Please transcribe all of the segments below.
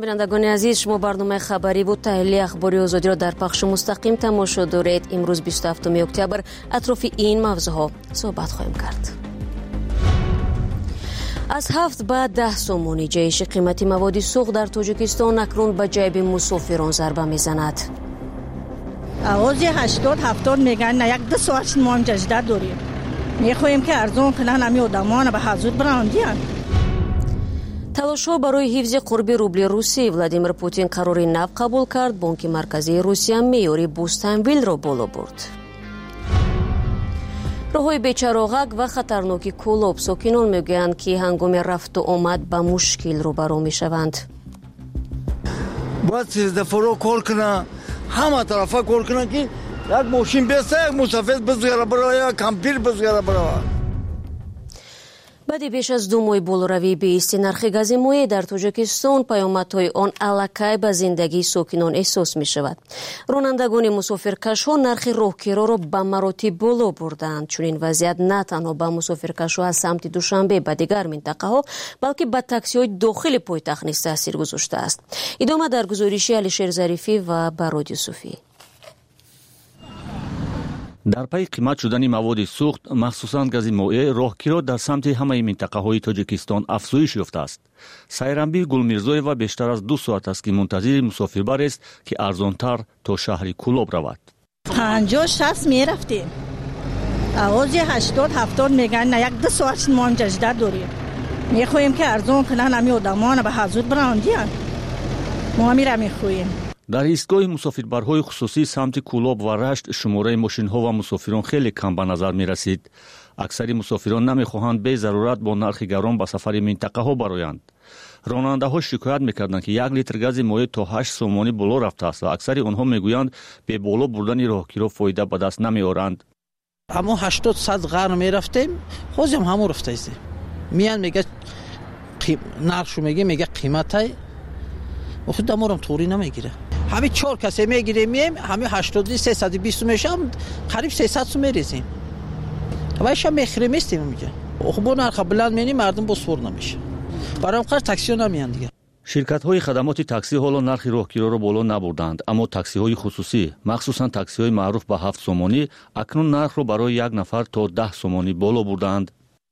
бинандагони азиз, шумо барномаи хабарӣ бу таҳлили ахбори озодиро дар пахши мустақим тамошо доред. имрӯз 27 октябр атрофи ин мавзӯъҳо суҳбат хоҳем кард. аз 7 ба 10 сомонӣ ҷаиши қимати маводи суғ дар Тоҷикистон акнун ба ҷайби мусофирон зарба мезанад. авози 80-70 меган на 1-2 соат мо ҳам ҷажда дорем. мехоҳем ки арзон кунан ҳами одамона ба ҳазуд брандиан. талошҳо барои ҳифзи қурби рубли русӣ. Владимир Путин қарори нав қабул кард. Бонки марказии Русия меъёри бӯстамвилро боло бурд. роҳҳои бечароғак ва хатарноки кӯлоб. сокинон мегӯянд ки ҳангоми рафту омад ба мушкил рӯбарӯ мешаванд. бояд сездафоро кор куна, ҳама тарафа кор куна ки як мошин беста, як мусафир бизгара барава, як кампир бизгара барава. баъди беш аз 2 моҳи болоравии беисти нархи гази моеъ дар Тоҷикистон, паёмадҳои он аллакай ба зиндагии сокинон эҳсос мешавад. ронандагони мусофиркашҳо нархи роҳгироро ба маротиб боло бурданд. чунин вазъият на танҳо ба мусофиркашҳо аз самти Душанбе ба дигар минтақаҳо, балки ба таксиҳои дохили пойтахт низ таъсир гузоштааст. идома дар гузориши Алишер Зарифӣ ва Барод Юсуфӣ. дар пайи қимат шудани маводи суғд, махсусан гази моеъ, роҳгиро дар самти ҳамаи минтақаҳои Тоҷикистон афзоиш ёфтааст. Сайранбӣ Гулмирзоева бештар аз 2 соат аст ки мунтазири мусофирбарест ки арзонтар то шаҳри Кӯлоб равад. 50-60 мерафтем. авози 80-70 меган на 1-2 соат мо ҳам ҷажда дорем. мехоҳем ки арзон кунан ҳами одамона ба ҳазуд брандиан. мо ҳамира мехоҳем. дар истгоҳи мусофирбарҳои хусусӣ самти Кӯлоб ва Рашт шумораи мошинҳо ва мусофирон хеле кам ба назар мерасид. аксари мусофирон намехоҳанд бе зарурат бо нархи гарон ба сафари минтақаҳо бароянд. ронандаҳо шикоят мекарданд ки 1 литр гази моеъ то 8 сомонӣ боло рафтааст ва аксари онҳо мегӯянд бе боло бурдани роҳгиро фоида ба даст намеоранд. аммо 80-100 ғарн мерафтем, ҳозирам ҳамон рафтаистем. миян мега нархшо мега қиматай, охир даморам тӯрӣ намегира. ҳами 4 касе мегирем, ҳами 80-320 мешам, қариб 300 сум мерезем. вайша мехирем истем мега. охир бо нарха биланд мени мардум бо свор намеша. барам қар таксиё намеянд дига. ширкатҳои хадамоти таксӣ ҳоло нархи роҳгироро боло набурданд, аммо таксиҳои хусусӣ, махсусан таксиҳои маъруф ба 7 сомонӣ, акнун нархро барои як нафар то 10 сомонӣ боло бурданд.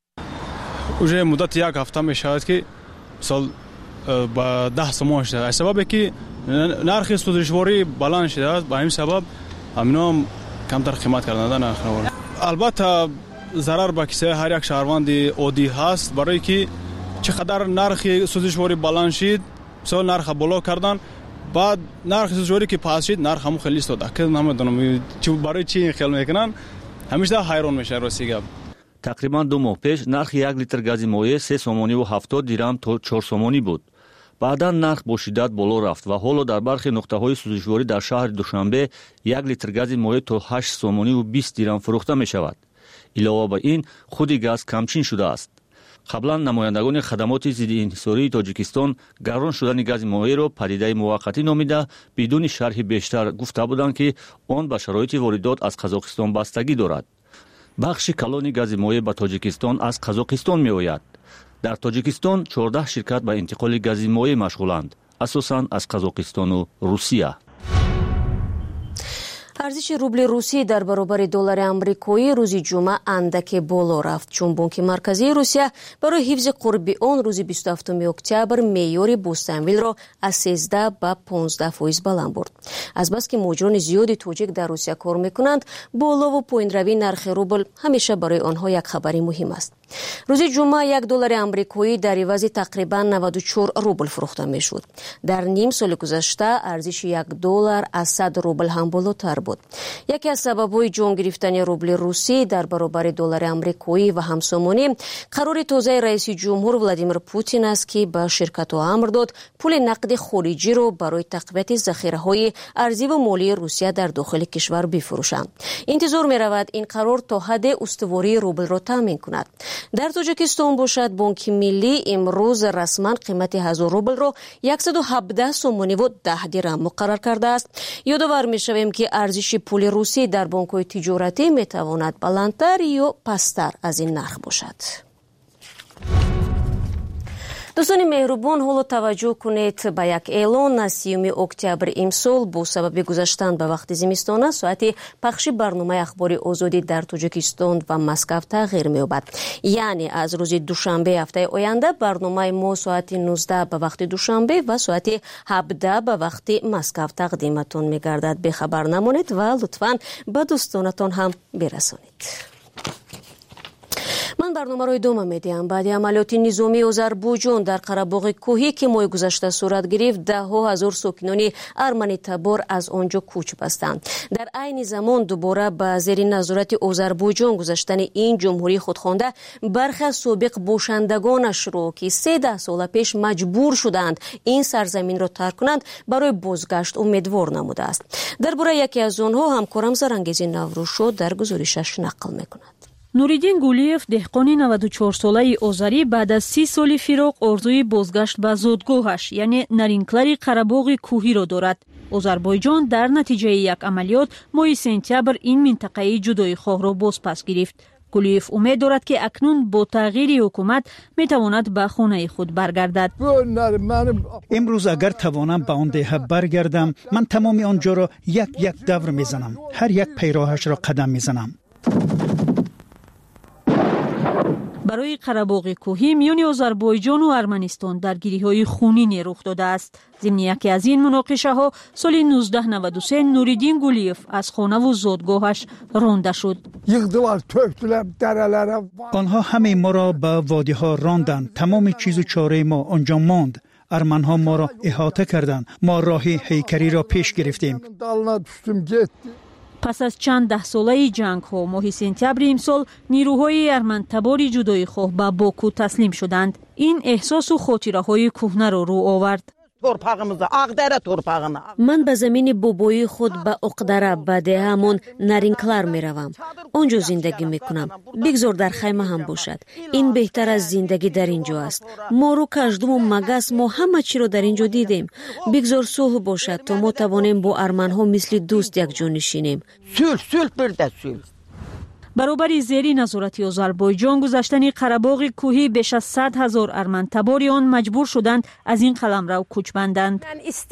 уже муддати як ҳафта мешавад ки мисол ба 10 сомон шуда. аз сабабе ки нархи сӯзишворӣ баланд шудааст, ба ҳамин сабаб ҳаминам камтар қимат карданда нархро. албатта зарар ба кисаи ҳар як шаҳрванди оддӣ ҳаст, барое ки чӣ қадар нархи сӯзишворӣ баланд шид, мисол нарха боло кардан, баъд нархи сӯзишворӣ ки паст шид, нарх ҳамон хеле истода. ки намедонам барои чӣ ин хел мекунанд, ҳамеша ҳайрон мешавад рости гап. тақрибан 2 моҳ пеш нархи 1 литр гази моеъ 3 сомониву 70 дирам то 4 сомонӣ буд. баъдан нарх бо шиддат боло рафт ва ҳоло дар бархи нуқтаҳои сӯзишворӣ дар шаҳри Душанбе 1 литр гази моеъ то 8 сомониву 20 дирам фурӯхта мешавад. илова ба ин худи газ камчин шудааст. қаблан намояндагони хадамоти зидди инҳисории Тоҷикистон гарон шудани гази моеъро падидаи муваққатӣ номида бидуни шарҳи бештар гуфта буданд ки он ба шароити воридот аз Қазоқистон бастагӣ дорад. бахши калони гази моеъ ба Тоҷикистон аз Қазоқистон меояд. дар Тоҷикистон 14 ширкат ба интиқоли гази моеъ машғуланд, асосан аз Қазоқистону Русия. арзиши рубли русӣ дар баробари доллари амрикоӣ рӯзи ҷумъа андаке боло рафт, чун Бонки марказии Русия барои ҳифзи қурби он рӯзи 27 октябр меъёри бӯстамвилро аз 13 ба 15% баланд бурд. азбаски муҳоҷирони зиёди тоҷик дар Русия кор мекунанд, болову поинравии нархи рубл ҳамеша барои онҳо як хабари муҳим аст. рӯзи ҷумъа 1 доллари амрикоӣ дар ивази тақрибан 94 рубл фурӯхта мешуд. дар ним соли гузашта арзиши 1 доллар аз 100 рубл ҳам болотар буд. яке аз сабабҳои ҷон гирифтани рубли русӣ дар баробари доллари амрикоӣ ва ҳамсомонӣ қарори тозаи раиси ҷумҳур Владимир Путин аст ки ба ширкатҳо амр дод пули нақди хориҷиро барои тақвияти захираҳои арзиву молии Русия дар дохили кишвар бифурӯшанд. интизор меравад ин қарор то ҳадде устувории рублро таъмин кунад. дар Тоҷикистон бошад Бонки миллӣ имрӯз расман қимати 1000 рублро 117 сомониву 10 дирам муқаррар кардааст. ёдовар мешавем ки арзиши пули русӣ дар бонкҳои тиҷоратӣ метавонад баландтар ё пасттар аз ин нарх бошад. دوستان مهربان، حالا توجه کنید به یک اعلان از 30 اکتبر امسال با سبب گذشتن به وقت زمستان ساعت پخش برنامه اخبار آزادی در تاجیکستان و مسکو تغییر می‌یابد. یعنی از روز دوشنبه هفته آینده برنامه ما ساعت 19 به وقت دوشنبه و ساعت 17 به وقت مسکو تقدیمتان می‌گردد. به خبر نمانید و لطفاً به دوستانتان هم برسانید. من برنامه را ادامه میدیم. بعد عملیات نظامی آذربایجان در قره‌باغ کوهی که ماه گذشته صورت گرفت، ده هزار ساکنان ارمنی تبار از آنجا کوچ بستند. در عین زمان دوباره به زیر نظارت آذربایجان گذاشتن این جمهوری خودخوانده برخی از سابق باشندگانش را که 13 سال پیش مجبور شدند این سرزمین را ترک کنند برای بازگشت امیدوار نموده است. درباره یکی از آنها همکارم زرانگیز نوروشو در گزارشش نقل میکند. نوریدین گولیف دهقان 94 ساله آذری بعد از 30 سال فراق آرزوی بازگشت به زادگاهش یعنی نرینکلری قره‌باغ کوهی را دارد. آذربایجان در نتیجه یک عملیات ماه سپتامبر این منطقه جدایی خواه را باز پس گرفت. گولیف امید دارد که اکنون با تغییر حکومت میتواند به خانه خود برگردد. امروز اگر توانم به آن دهه برگردم، من تمام آنجا را یک دور میزنم. هر یک پیراهش را قدم میزنم. برای قره‌باغ کوهی میان آذربایجان و ارمنستان درگیری‌های خونینی رخ داده است. ضمن یکی از این مناقشه‌ها سال 1993 نوریدین گولیف از خانه و زادگاهش رانده شد. آنها همه ما را به وادی‌ها راندند. تمام چیز و چاره ما آنجا ماند. ارمن‌ها ما را احاطه کردند. ما راه هیکری را پیش گرفتیم. پس از چند ده ساله جنگ ها ماه سپتامبر امسال نیروهای ارمن تبار جدایی خواه به باکو تسلیم شدند. این احساس و خاطره های کهنه را رو آورد. من به زمین بابایی خود به اقدره به دهمون نرینکلر می روم. آنجا زندگی می کنم. بگذار در خیمه هم باشد. این بهتر از زندگی در اینجا است. ما رو کشدم و مگس ما همه چی رو در اینجا دیدیم. بگذار صلح باشد تا ما توانیم با ارمن ها مثل دوست یک جا نشینیم. برابر زیر نظارت آذربایجان گذشتن قره‌باغ کوهی بیش از 100,000 ارمن تبار آن مجبور شدند از این قلمرو کوچ بندند.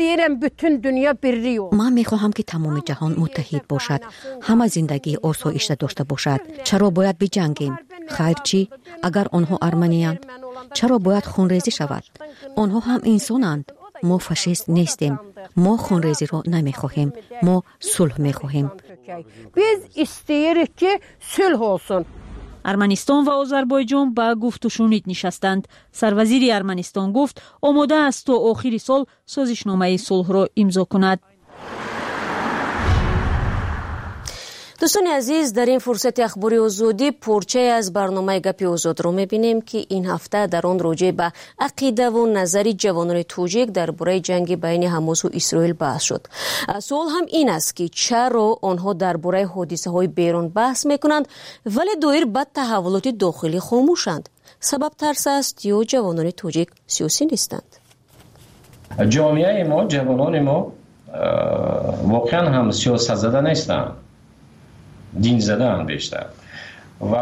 من میخواهم که تمام جهان متحد باشد، همه زندگی آسایش داشته باشد. چرا باید بجنگیم؟ خیر چی؟ اگر آنها ارمنی‌اند چرا باید خونریزی شود؟ آنها هم انسانند. ما فاشیست نیستیم. ما خونریزی را نمیخواهیم. ما صلح میخواهیم. biz isteyirik ki sülh olsun. ارمنستان و آذربایجان به گفت و شنید نشستند. سروزیر ارمنستان گفت آماده است تا آخر سال سازشنامه صلح را امضا کند. دوستان عزیز، در این فرصت اخباری آزادی پرچه از برنامه گپ آزاد رو میبینیم که این هفته در آن راجع به عقیده و نظر جوانان توجیک درباره جنگ بین حماس و اسرائیل بحث شد. سوال هم این است که چرا آنها درباره حادثه های بیرون بحث میکنند ولی دایر به تحولات داخلی خاموشند؟ سبب ترس است یا جوانان توجیک سیاسی نیستند؟ جامعه ما، جوانان ما واقعا هم سیاست زده نیستند، دین زدن بیشتر. و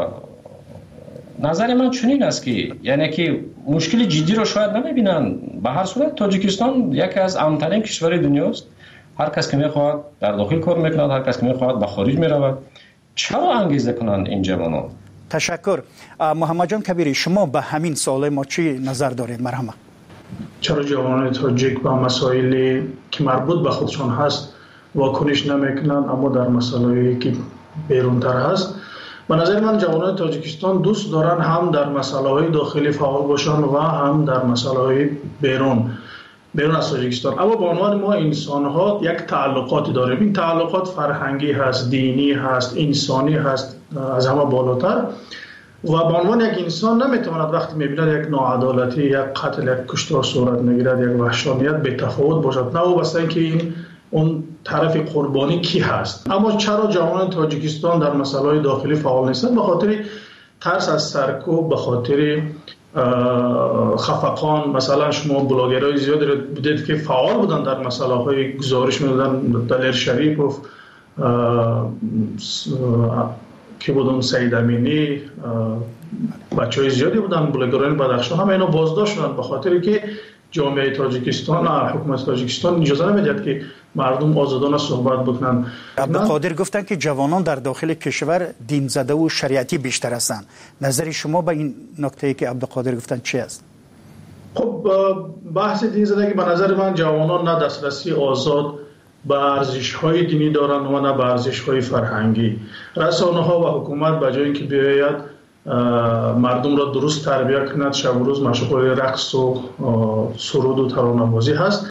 نظر من چنین است که یعنی که مشکل جدی رو شاید نمیبینن. به هر صورت تاجیکستان یکی از امن‌ترین کشور دنیاست. هر کس که میخواد در داخل کار میکنه، هر کس که میخواد به خارج میرود. چرا انگیزه کنند این جوانان؟ تشکر. محمد جان کبیری، شما به همین سوال ما چی نظر دارید؟ مرحبا. چرا جوانان تاجیک با مسائلی که مربوط به خودشان هست واکنش نمیکنن، اما در مسائلی که بیرونتر هست؟ به نظر من جوانان تاجیکستان دوست دارن هم در مسائل داخلی فعال باشن و هم در مسائل بیرون از تاجیکستان. اما به عنوان ما انسان ها یک تعلقاتی داریم. این تعلقات فرهنگی هست، دینی هست، انسانی هست، از همه بالاتر. و به عنوان یک انسان نمیتواند وقتی میبیند یک ناعدالتی، یک قتل، یک کشتار صورت میگیرد، یک وحشانیت به تفاوت باشد، نه وابسته اینکه این اون طرف قربانی کی هست. اما چرا جوانان تاجیکستان در مسائل داخلی فعال نیستند؟ به خاطر ترس از سرکوب، به خاطر خفقان. مثلا شما بلاگرای زیادی رو دیدید که فعال بودن در مسائل گزارش میدادن، دلیر شریف و که بودن سید امینی بچهای زیادی بودن بلگران بدخشان همه اینا بازداشت شدن به خاطری که جامعه تاجیکستان حکومت تاجیکستان اجازه نمیداد که مردم آزادانه صحبت بکنن. عبدالقادر گفتن که جوانان در داخل کشور دین زده و شریعتی بیشتر هستند. نظر شما به این نکته که عبدالقادر گفتن چی است؟ خب بحث دین زدگی به نظر من جوانان نه دسترسی آزاد به ارزش‌های دینی دارند و نه به ارزش‌های فرهنگی. رسانه‌ها و حکومت به جای اینکه بیاید مردم را درست تربیت کند شب و روز مشغول رقص و سرود و ترانه‌بازی هست.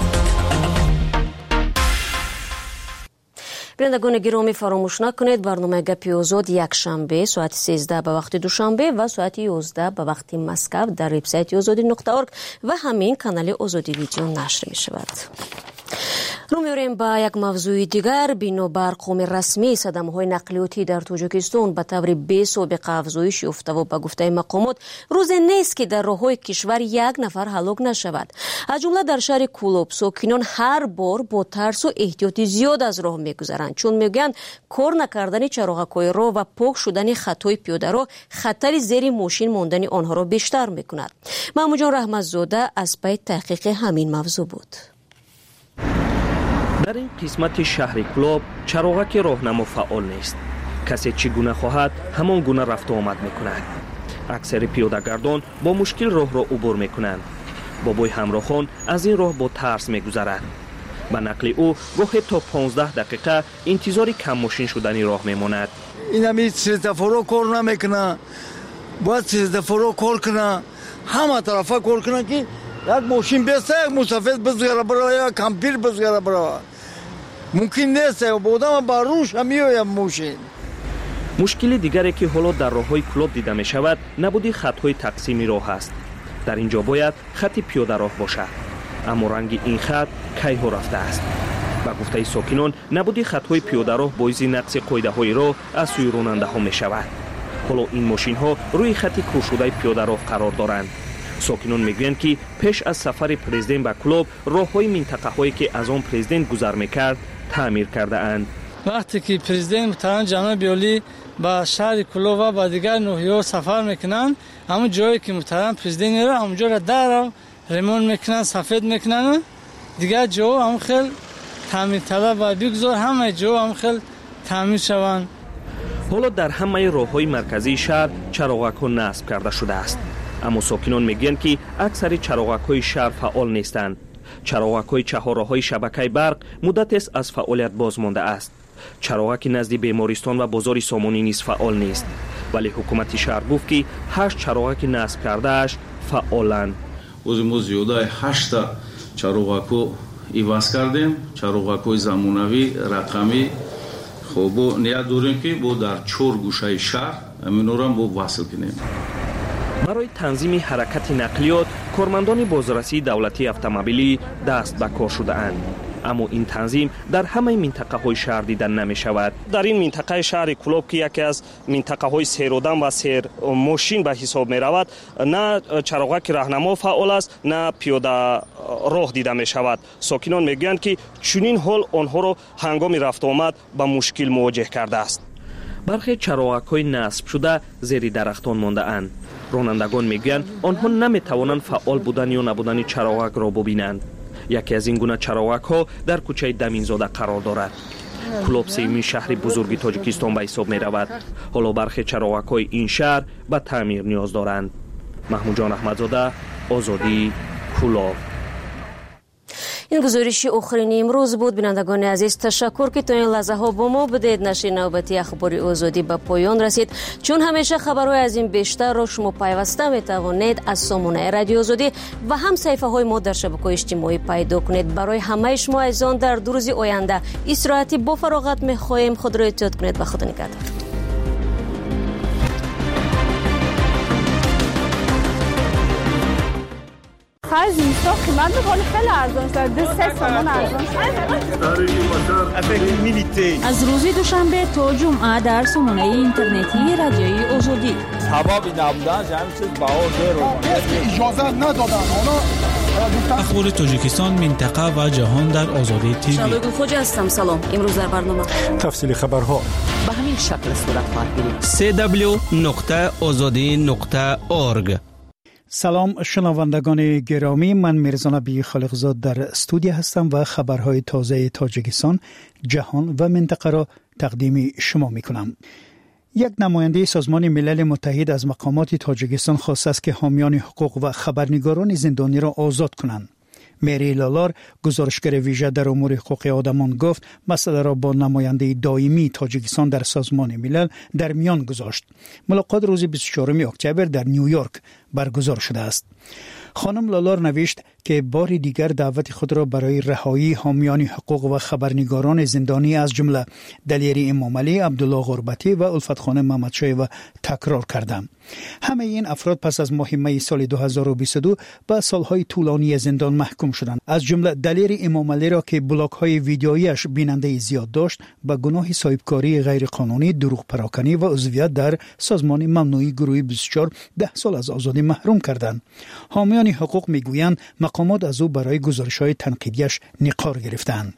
بینندگان گرامی فراموش نکنید برنامه گپی آزاد یک شنبه ساعت 13 به وقت دوشنبه و ساعت 11 به وقت مسکو در وبسایت azadi.org و همین کانال آزادی ویدیو نشر می شود. رو می‌آوریم با یک موضوع دیگر. بنابر قوم رسمی صدمه‌های نقلیاتی در تاجیکستان به طور بی‌سابقه افزایش یافته و به گفته مقامات روز نیست که در راه‌های کشور یک نفر هلاک نشود. از جمله در شهر کولوب ساکنان هر بار با ترس و احتیاط زیاد از راه می‌گذرند، چون میگویند کار نکردن چراغ‌های راه و پاک شدن خطای پیاده‌رو خطر زیر ماشین ماندن آنها را بیشتر می‌کند. محمود جان رحمت‌زاده از پی تحقیق همین موضوع بود. در این قسمت شهر کلوب چراغک راهنما فعال نیست. کسی چگونه خواهد همان گونه رفت و آمد میکند. اکثر پیاده‌گردان با مشکل راه را عبور میکنند. بابای همراهان از این راه با ترس میگذرد. به نقل او گاهی تا 15 دقیقه انتظار کم ماشین شدن راه میماند. این همی سیزدفرو کار نمیکنه، باید سیزدفرو کار کنه، همه طرفه کار کنه که یک ماشین بیسته یک مسافر بزگره برای یک کمپیر بزگره برای ممکن نیست و بودم بر روش همیویم ماشین. مشکل دیگری که حالا در راه‌های کلوب دیده می شود نبودی خط‌های تقسیمی راه است. در اینجا باید خط پیاده راه باشد، اما رنگ این خط کی ها رفته است. با گفته ساکنان نبودی خط‌های پیاده راه باعث نقص قاعده‌های راه از سوی راننده‌ها می شود. حالا این ماشین‌ها روی خط کشوده پیاده راه قرار دارند. ساکنان میگویند که پیش از سفر پرزیدنت به کلوب راه‌های منطقه‌هایی که از آن پرزیدنت گذر می‌کرد تعمیر کرده اند. وقتی که پرزیدنت محترم جناب بیولی با شهر کلوب و با دیگر ناحیه‌ها سفر میکنند، همون جایی که محترم پرزیدنت میره همونجا را در ریمون میکنن، سفید میکنن، دیگر جا هم خیلی تعمیر طلب و بگذار همه جا هم خیلی تعمیر شوند. حالا در همه راه‌های مرکزی شهر چراغک‌ها نصب کرده شده است، اما ساکنان میگویند که اکثر چراغک‌های شهر فعال نیستند. چراغک‌های چهارراه‌های شبکه برق مدت است از فعالیت باز مانده است. چراغک نزد بیمارستان و بازار سامانی نیز فعال نیست، ولی حکومت شهر گفت که 8 چراغک نصب کرده‌اش فعالند. ما زیاده 8 چراغکو ایواز کردیم، چراغک‌های زمانوی رقمی. خب نیاز داریم که با در 4 گوشه شهر همین را با وصل کنیم. برای تنظیم حرکت نقلیات کارمندان بازرسی دولتی اتومبیلی دست به کار شده اند، اما این تنظیم در همه منطقه های شهر دیدن نمی شود. در این منطقه شهر کلوب که یکی از منطقه های سیرودن و سیر ماشین به حساب می رود، نه چراغک راهنما فعال است نه پیاده راه دیده می شود. ساکنان می گویند که چنین حال آنها را هنگام رفت آمد با مشکل مواجه کرده است. برخی چراغک های نصب شده زیر درختان مانده اند. رانندگان میگویند آنها نمیتوانند فعال بودن یا نبودن چراغک را ببینند. یکی از این گونه چراغک ها در کوچه دمینزاده قرار دارد. کلوب سومین شهر بزرگ تاجیکستان به حساب می رود. حالا برخی چراغک های این شهر به تعمیر نیاز دارند. محمود جان رحمت‌زاده، آزادی، کلوب. این گزارش آخرین امروز بود. بینندگان عزیز تشکر که تا این لحظه ها با ما بودید. نشر نوبتی اخبار آزادی به پایان رسید. چون همیشه خبرهای از این بیشتر را شما پیوسته می توانید از سامانه رادیو آزادی و هم صفحه های ما در شبکه‌های اجتماعی پیدا کنید. برای همه شما عزیزان در 2 روز آینده استراحتی با فراغت می خواهیم. خود را احتیاط کنید و خدا نگهدار. خرج اینستا قیمت میکنه خیلی ارزان شده، 3 سامان ارزان شده. از روز دوشنبه تا جمعه در سامانه اینترنتی رادیوی آزادی. سبب نبودن همین چیز بهار رو اجازه ندادن. اخبار تاجیکستان، منطقه و جهان در آزادی تیوی. شادو خوجا هستم. سلام. امروز در برنامه تفصیل خبرها. به همین شکل صورت خواهد گرفت. www.azadi.org. سلام شنوندگان گرامی، من میرزا نبی خالقزاد در استودیو هستم و خبرهای تازه تاجیکستان، جهان و منطقه را تقدیم شما میکنم. یک نماینده سازمان ملل متحد از مقامات تاجیکستان خواسته است که حامیان حقوق و خبرنگاران زندانی را آزاد کنند. مری لالار، گزارشگر ویژه در امور حقوق آدمان، گفت مسئله را با نماینده دائمی تاجیکستان در سازمان ملل در میان گذاشت. ملاقات روز 24 اکتبر در نیویورک برگزار شده است. خانم لالار نوشت که بار دیگر دعوت خود را برای رهایی حامیان حقوق و خبرنگاران زندانی از جمله دلیری امامعلی، عبدالله غربتی و الفت خانم محمدشاه و تکرار کردم. همه این افراد پس از ماه می سال 2022 به سالهای طولانی زندان محکوم شدند. از جمله دلیری امامعلی را که بلاگ‌های ویدیویی‌اش بیننده زیاد داشت به گناه صاحبکاری غیرقانونی، دروغ پراکنی و عضویت در سازمان ممنوعی گروه 24 10 سال از آزادی محروم کردند. حامیان حقوق میگویند مقامات از او برای گزارش‌های تنقیدیش نقار گرفتند.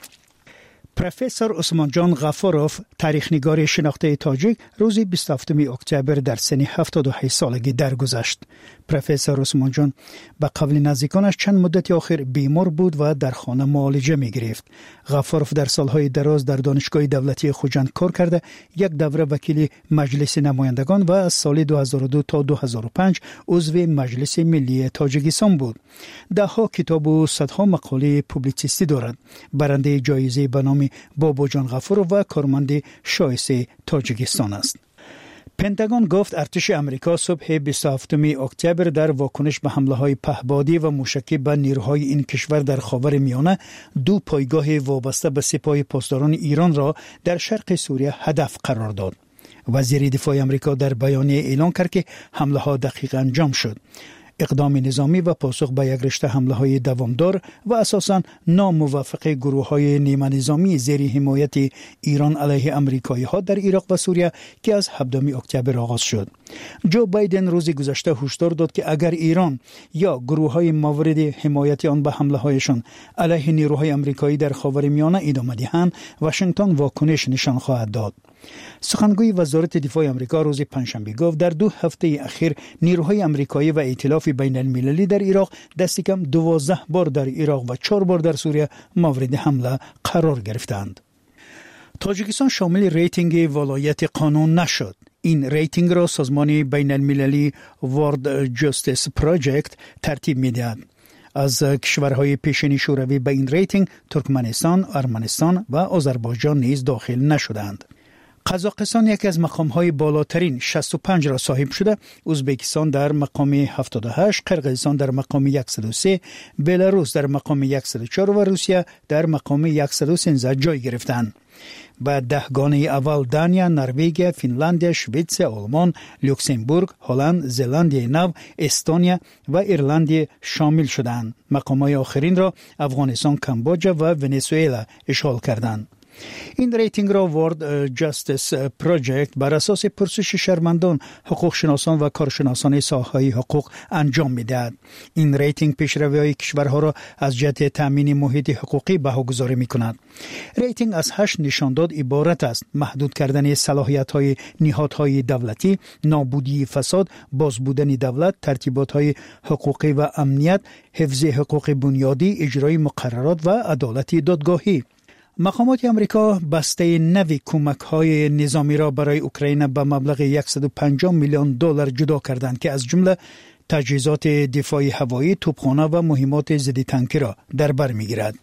پروفسور عثمان جان غفاروف، تاریخ‌نگار شناخته تاجیک، روز 27 اکتبر در سن 78 سالگی درگذشت. پروفسور عثمان جان به قول نزدیکانش چند مدت آخر بیمار بود و در خانه معالجه می‌گرفت. غفاروف در سالهای دراز در دانشگاه دولتی خوجند کار کرده، یک دوره وکیل مجلس نمایندگان و از سال 2002 تا 2005 عضو مجلس ملی تاجیکستان بود. ده‌ها کتاب و صدها مقاله پوبلیتیستی دارد. برنده جایزه به نام بابا جان غفاروف و کارمند شایسته تاجیکستان است. پنتاگون گفت ارتش امریکا صبح 27 اکتبر در واکنش به حمله‌های پهپادی و موشکی به نیروهای این کشور در خاورمیانه 2 پایگاه وابسته به سپاه پاسداران ایران را در شرق سوریه هدف قرار داد. وزیر دفاع امریکا در بیانیه اعلام کرد که حمله‌ها دقیق انجام شد. اقدام نظامی و پاسخ به یک رشته حمله‌های دوامدار و اساساً ناموافق گروه‌های نیمه نظامی زیر حمایت ایران علیه آمریکایی‌ها در عراق و سوریه که از 17 اکتبر آغاز شد. جو بایدن روز گذشته هشدار داد که اگر ایران یا گروه‌های مورد حمایت آن به حمله‌هایشان علیه نیروهای آمریکایی در خاورمیانه ادامه دهند، واشنگتن واکنش نشان خواهد داد. سخنگوی وزارت دفاع آمریکا روز پنجشنبه گفت در 2 هفته اخیر نیروهای آمریکایی و ائتلاف بین المللی در عراق دست کم 12 بار در عراق و 4 بار در سوریه مورد حمله قرار گرفتند. تاجیکستان شامل ریتینگ ولایت قانون نشد. این ریتینگ را سازمان بین المللی ورلد جاستس پروژکت ترتیب می‌دهد. از کشورهای پیشین شوروی به این ریتینگ ترکمنستان، ارمنستان و آذربایجان نیز داخل نشدند. قزاقستان یکی از مقام‌های بالاترین 65 را صاحب شده، ازبکستان در مقام 78، قرقیزستان در مقام 103، بلاروس در مقام 104 و روسیه در مقام 113 جای گرفتند. به دهگانه اول دانیا، نروژ، فنلاند، سوئد، آلمان، لوکزامبورگ، هلند، زلاندیای نو، استونیا و ایرلند شامل شدند. مقام‌های آخرین را افغانستان، کامبوجا و ونزوئلا اشغال کردند. این ریتینگ را ورلد جاستس پروژکت بر اساس پرسش شهروندان، حقوق شناسان و کارشناسان ساحه حقوق انجام می‌دهد. این ریتینگ پیشروی‌های کشورها را از جهت تامین محیط حقوقی بهاگذاری می‌کند. ریتینگ از 8 نشانداد عبارت است: محدود کردن صلاحیت‌های نهادهای دولتی، نابودی فساد، بازبودن دولت، ترتیبات‌های حقوقی و امنیت، حفظ حقوق بنیادی، اجرای مقررات و عدالت دادگاهی. مقامات امریکا بسته نوی کمک‌های نظامی را برای اوکراین به مبلغ 150 میلیون دلار جدا کردند که از جمله تجهیزات دفاعی هوایی، توپخانه و مهمات ضد تانکی را در بر می‌گیرد.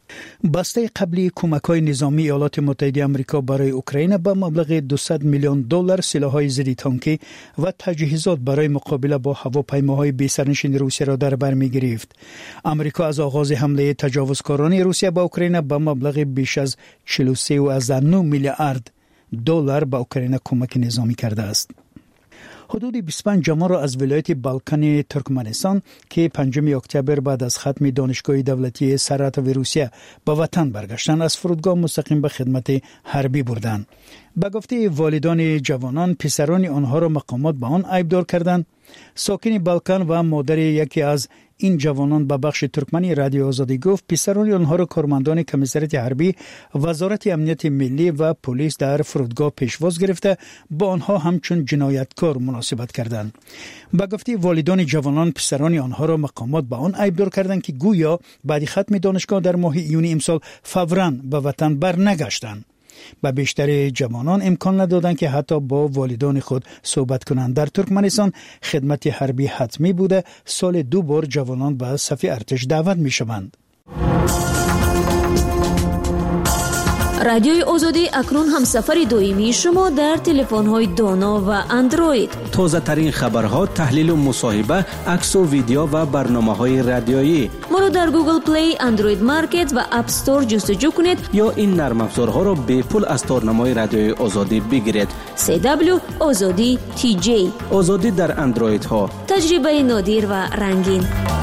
بسته قبلی کمک‌های نظامی ایالات متحده آمریکا برای اوکراین به مبلغ 200 میلیون دلار سلاح‌های ضد تانکی و تجهیزات برای مقابله با هواپیماهای بی‌سرنشین روسیه را در بر می‌گرفت. آمریکا از آغاز حمله تجاوزکارانه روسیه به اوکراین به مبلغ بیش از 43.9 میلیارد دلار به اوکراین کمک نظامی کرده است. حدود 25 جوان را از ولایت بالکان ترکمنستان که 5 اکتبر بعد از ختم دانشگاه دولتی ساراتوو روسیه به وطن برگشتند، از فرودگاه مستقیم به خدمت حربی بردند. به گفته والدان جوانان، پسران آنها را مقامات به آن عیبدار کردند. ساکن بالکان و مادر یکی از این جوانان به بخش ترکمنی رادیو آزادی گفت پسران آنها را کارمندان کمیسریت حربی، وزارت امنیت ملی و پلیس در فرودگاه پیشواز گرفته با آنها همچون جنایتکار مناسبت کردند. با گفته والدان جوانان، پسران آنها را مقامات به آن عیبدار کردند که گویا بعد ختم دانشگاه در ماه یونی امسال فوراً به وطن برنگشتند. به بیشتر جوانان امکان ندادند که حتی با والدان خود صحبت کنند. در ترکمنستان خدمت حربی حتمی بوده. سال 2 بار جوانان به صف ارتش دعوت می شوند. رادیوی آزادی اکنون همسفر دائمی شما در تلفن‌های دانا و اندروید. تازه ترین خبرها، تحلیل و مصاحبه، عکس و ویدیو و برنامه‌های رادیویی. ما رو در گوگل پلی، اندروید مارکت و اپ استور جستجو کنید یا این نرم افزارها را به پول از تارنمای رادیوی آزادی بگیرید. CW آزادی TJ. آزادی در اندروید ها. تجربه نادر و رنگین.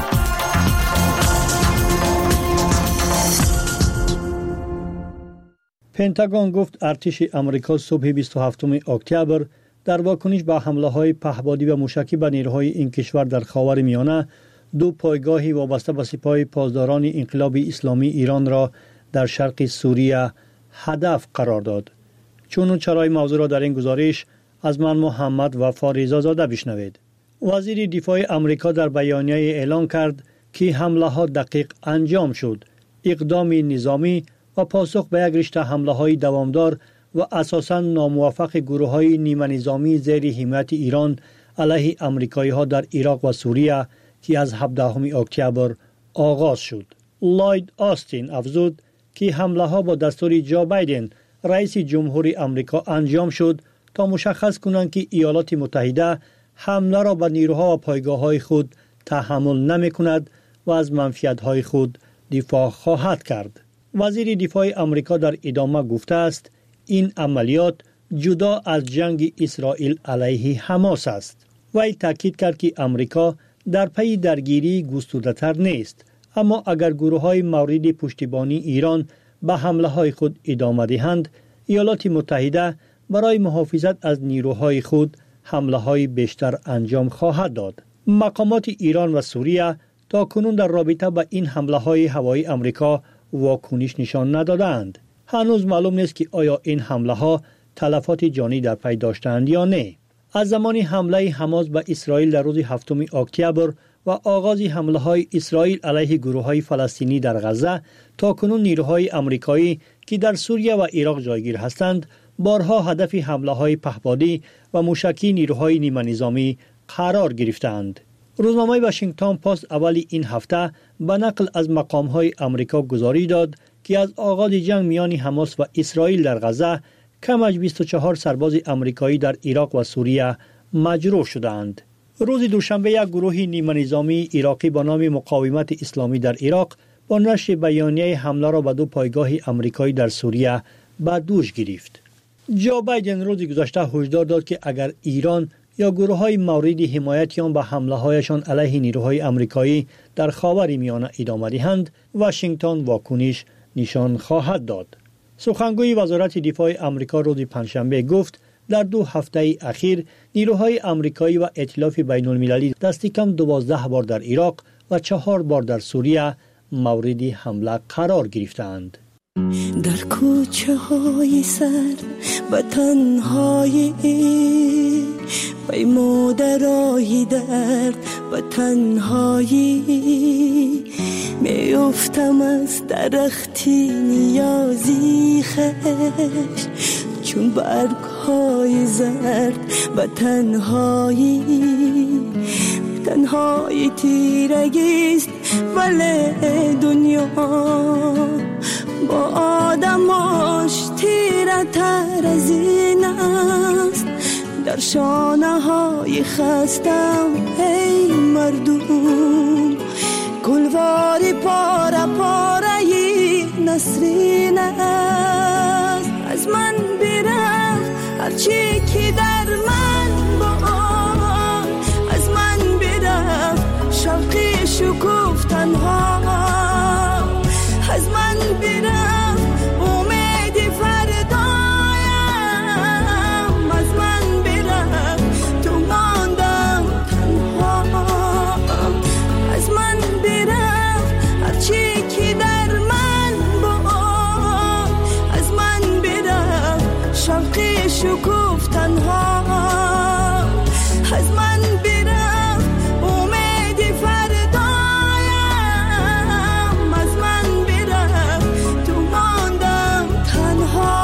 پنتاگون گفت ارتش آمریکا صبح 27 اکتبر در واکنش به حمله‌های پهپادی و موشکی به نیروهای این کشور در خاورمیانه 2 پایگاه وابسته به سپاه پاسداران انقلاب اسلامی ایران را در شرق سوریه هدف قرار داد. چون چرای موضوع را در این گزارش از من محمد و فاریزا زاده بشنوید. وزیر دفاع آمریکا در بیانیه اعلام کرد که حمله‌ها دقیق انجام شد. اقدام نظامی و پاسخ به یک رشته حمله‌های دوامدار و اساساً ناموفق گروه‌های نیمه نظامی زیر حمایت ایران علیه آمریکایی‌ها در عراق و سوریه که از 17 اکتبر آغاز شد. لاید آستین افزود که حمله‌ها با دستور جو بایدن رئیس جمهور آمریکا انجام شد تا مشخص کنند که ایالات متحده حمله را به نیروها و پایگاه‌های خود تحمل نمی‌کند و از منفعت‌های خود دفاع خواهد کرد. وزیر دفاع آمریکا در ادامه گفته است این عملیات جدا از جنگ اسرائیل علیه حماس است. وی تاکید کرد که آمریکا در پی درگیری گسترده‌تر نیست، اما اگر گروه‌های مورد پشتیبانی ایران به حمله‌های خود ادامه دهند، ایالات متحده برای محافظت از نیروهای خود حمله‌های بیشتر انجام خواهد داد. مقامات ایران و سوریه تا کنون در رابطه با این حمله‌های هوایی آمریکا واکنش نشان ندادند. هنوز معلوم نیست که آیا این حمله‌ها تلفات جانی در پی داشتند یا نه. از زمان حمله حماس به اسرائیل در روز 7 اکتبر و آغاز حمله‌های اسرائیل علیه گروه‌های فلسطینی در غزه تا کنون نیروهای آمریکایی که در سوریه و عراق جایگیر هستند بارها هدف حمله‌های پهپادی و موشکی نیروهای نیمه نظامی قرار گرفتند. روزنامه واشنگتن پست اول این هفته به نقل از مقام‌های آمریکا گزارش داد که از آغاز جنگ میان حماس و اسرائیل در غزه کم از 24 سرباز آمریکایی در عراق و سوریه مجروح شدند. روز دوشنبه یک گروه نیمه نظامی عراقی با نام مقاومت اسلامی در عراق با نشر بیانیه حمله را به 2 پایگاه آمریکایی در سوریه به دوش گرفت. جو بایدن روز گذشته هشدار داد که اگر ایران یا گروه‌های مورد حمایتیان به حمله‌هایشان علیه نیروهای آمریکایی در خاورمیانه ادامه دهند، واشنگتن واکنش نشان خواهد داد. سخنگوی وزارت دفاع آمریکا روز پنجشنبه گفت در 2 هفته اخیر نیروهای آمریکایی و ائتلاف بین‌المللی دست کم 12 بار در عراق و 4 بار در سوریه مورد حمله قرار گرفتند. در کوچه های سر و تنهایی پیموده راهی درد و تنهایی میافتم از درختی نیازی خش چون برگ های زرد و تنهایی تیرگیست ولی دنیا با آدماش تیره تر از این است. در شانه های خستم ای مردم گلواری پاره پاره نسرین است. از من برفت هرچی که در من با از من برفت شوقی شکوفتن ها از من برفت امید فردایم از من برفت تو ماندم تنها از من شکوفتن ها از من برفت امید فردایم از من برفت تو ماندم تنها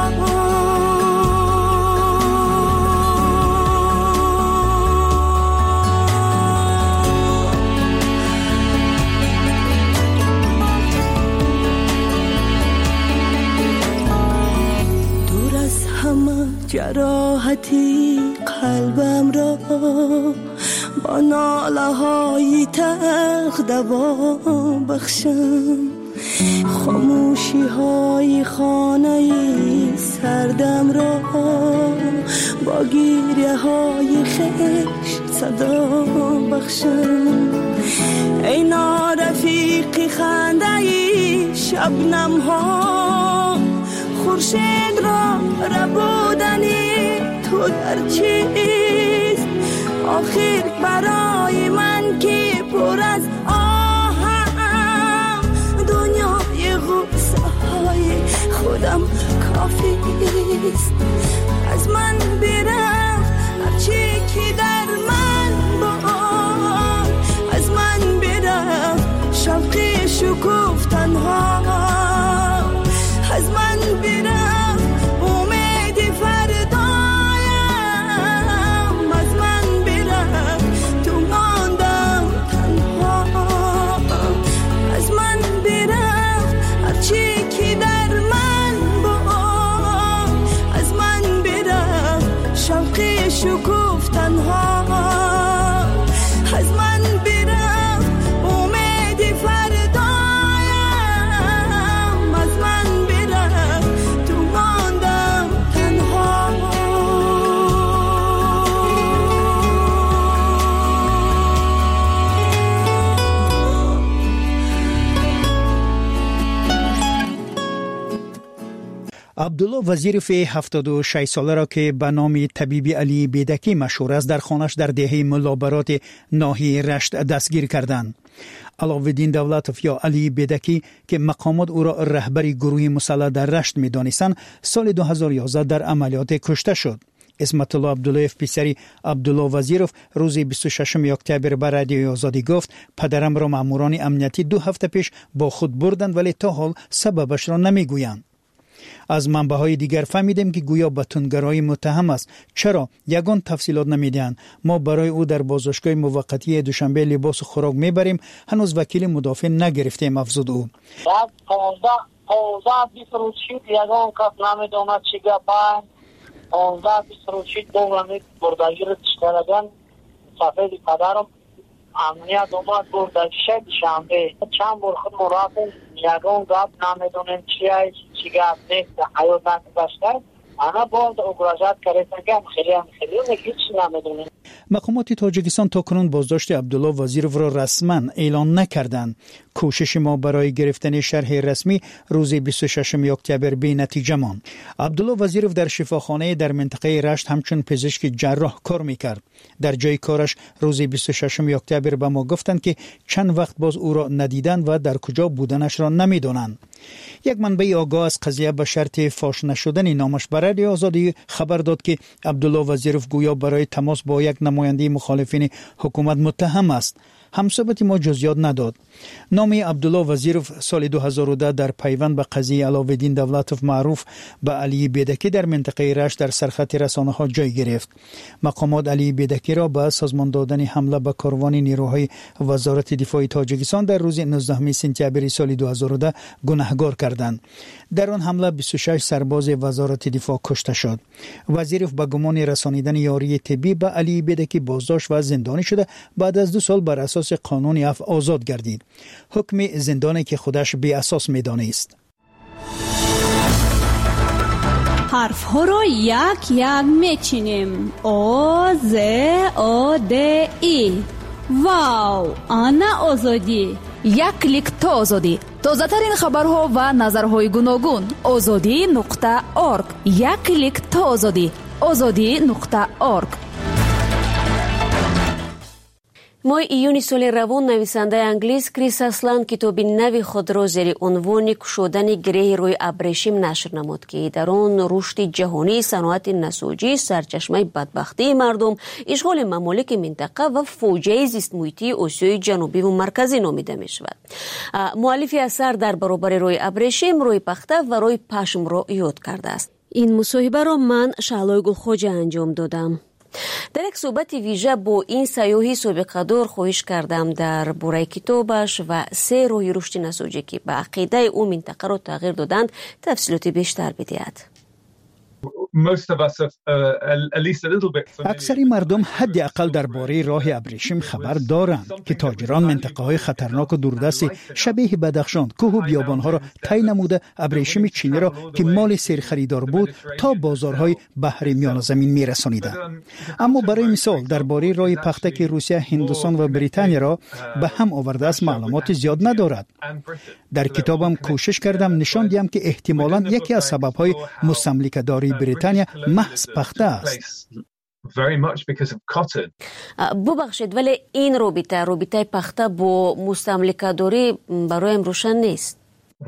جراحتی قلبم را با ناله های تلخ دوا بخشم خاموشی های خانه سردم را با گریه های خشت صدا بخشم ای نارفیقی خنده شبنم ها خورشید را ربودنی تو در چیست آخر برای من که پر از آهم دنیای غصه های خودم کافی است از من برفت هرچی که در من بود از من برفت شوقی شکوفتن ها از من برفت امید فردایم از من برفت تو ماندم تنها از من برفت هرچی که در من بود از من برفت شوقی شکوفتن ها از من برفت امید فردایم از من عبدالله وزیروف 76 ساله را که به نام طبیب علی بیدکی مشهور است در خانه‌اش در دهه ملابرات ناحیه رشت دستگیر کردند. علاوالدین دولتوف یا علی بیدکی که مقامات او را رهبر گروه مسلح در رشت می‌دانستند سال 2011 در عملیات کشته شد. اسمت الله عبدالله پسری عبدالله وزیروف روز 26 اکتبر به رادیوی آزادی گفت پدرم را ماموران امنیتی 2 هفته پیش با خود بردند ولی تا حال سببش را نمیگویند. از منبع‌های دیگر فهمیدیم که گویا به تندگرایی متهم است. چرا یگان تفصیلات نمیدهند؟ ما برای او در بازداشتگاه موقتی دوشنبه لباس و خوراک میبریم. هنوز وکیل مدافع نگرفتیم افزود او. بعد 15 روز شد یگان کس نمیداند چی گپند 15 روز شد دومی بردگیر کردن سفید پدرم امنیت اومد بردگیشه شنبه چند بار خود مرافع یگان گپ نمیدونیم چی است چی گپ نیست حیات نکشتن انا باید اگراجات کردن خیلی هیچ نمیدونیم. مقامات تاجیکستان تاکنون بازداشت عبدالله وزیروف را رسما اعلان نکردند. کوشش ما برای گرفتن شرح رسمی روز 26 اکتبر بی نتیجه ماند. عبدالله وزیروف در شفاخانه در منطقه رشت همچون پزشک جراح کار میکرد. در جای کارش روز 26 اکتبر به ما گفتند که چند وقت باز او را ندیدند و در کجا بودنش را نمیدانند. یک منبع آگاه از قضیه به شرط فاش نشدن نامش برای آزادی خبر داد که عبدالله وزیروف گویا برای تماس با یک نماینده مخالفین حکومت متهم است. همصحبت ما جزئیات نداد. نام عبدالله وزیروف سال 2010 در پیوند به قضیه علاوالدین دولتوف معروف به علی بیدکی در منطقه رشت در سرخط رسانه‌ها جای گرفت. مقامات علی بیدکی را به سازمان دادن حمله به کاروان نیروهای وزارت دفاع تاجیکستان در روز 19 سپتامبر سال 2010 گناهکار کردند. در آن حمله 26 سرباز وزارت دفاع کشته شد. وزیروف به گمان رسانیدن یاری طبی به علی بیدکی بازداشت و زندانی شده بعد از 2 سال بر اساس قانون عفو آزاد گردید. حکم زندانی که خودش بی اساس می‌دانست. حرف ها را یک یک میچینیم. آ ز آ د ای. واو، آنا آزادی. یک کلیک تا آزادی. تازه ترین خبرها و نظرهای گوناگون. azadi.org. یک کلیک تا آزادی. azadi.org. ماه ایون سال روان نویسنده انگلیس کریس اسلند کتاب نوی خود را زیر عنوان کشودن گره روی ابریشم نشر نمود که در آن رشد جهانی صنعت نساجی سرچشمه بدبختی مردم، اشغال ممالک منطقه و فوجه زیست محیطی آسیای جنوبی و مرکزی نامیده می شود. مؤلف اثر در برابر روی ابریشم، روی پخته و روی پشم را یاد کرده است. این مصاحبه را من شعلای گلخوجه انجام دادم. در یک صحبت ویژه با این سیاحی سابقه دار خواهش کردم در باره کتابش و 3 راه رشد نساجی که به عقیده او منطقه را تغییر دادند تفصیلات بیشتر بدهد. اکثر مردم حداقل درباره راه ابریشم خبر دارند که تاجران منطقه های خطرناک و دوردست شبیه بدخشان، کوه و بیابان ها را طی نموده ابریشم چینی را که مال سیر خریدار بود تا بازارهای بحر میان زمین می رسانیدند. اما برای مثال درباره راه پخته که روسیه، هندوستان و بریتانیا را به هم آورده است معلومات زیاد ندارد. در کتابم کوشش کردم نشان دهم که احتمالاً یکی از سبب‌های مستملکه‌داری بریتانیا محض پخته است. ببخشید ولی این رابطه پخته با مستملکه‌داری برایم روشن نیست.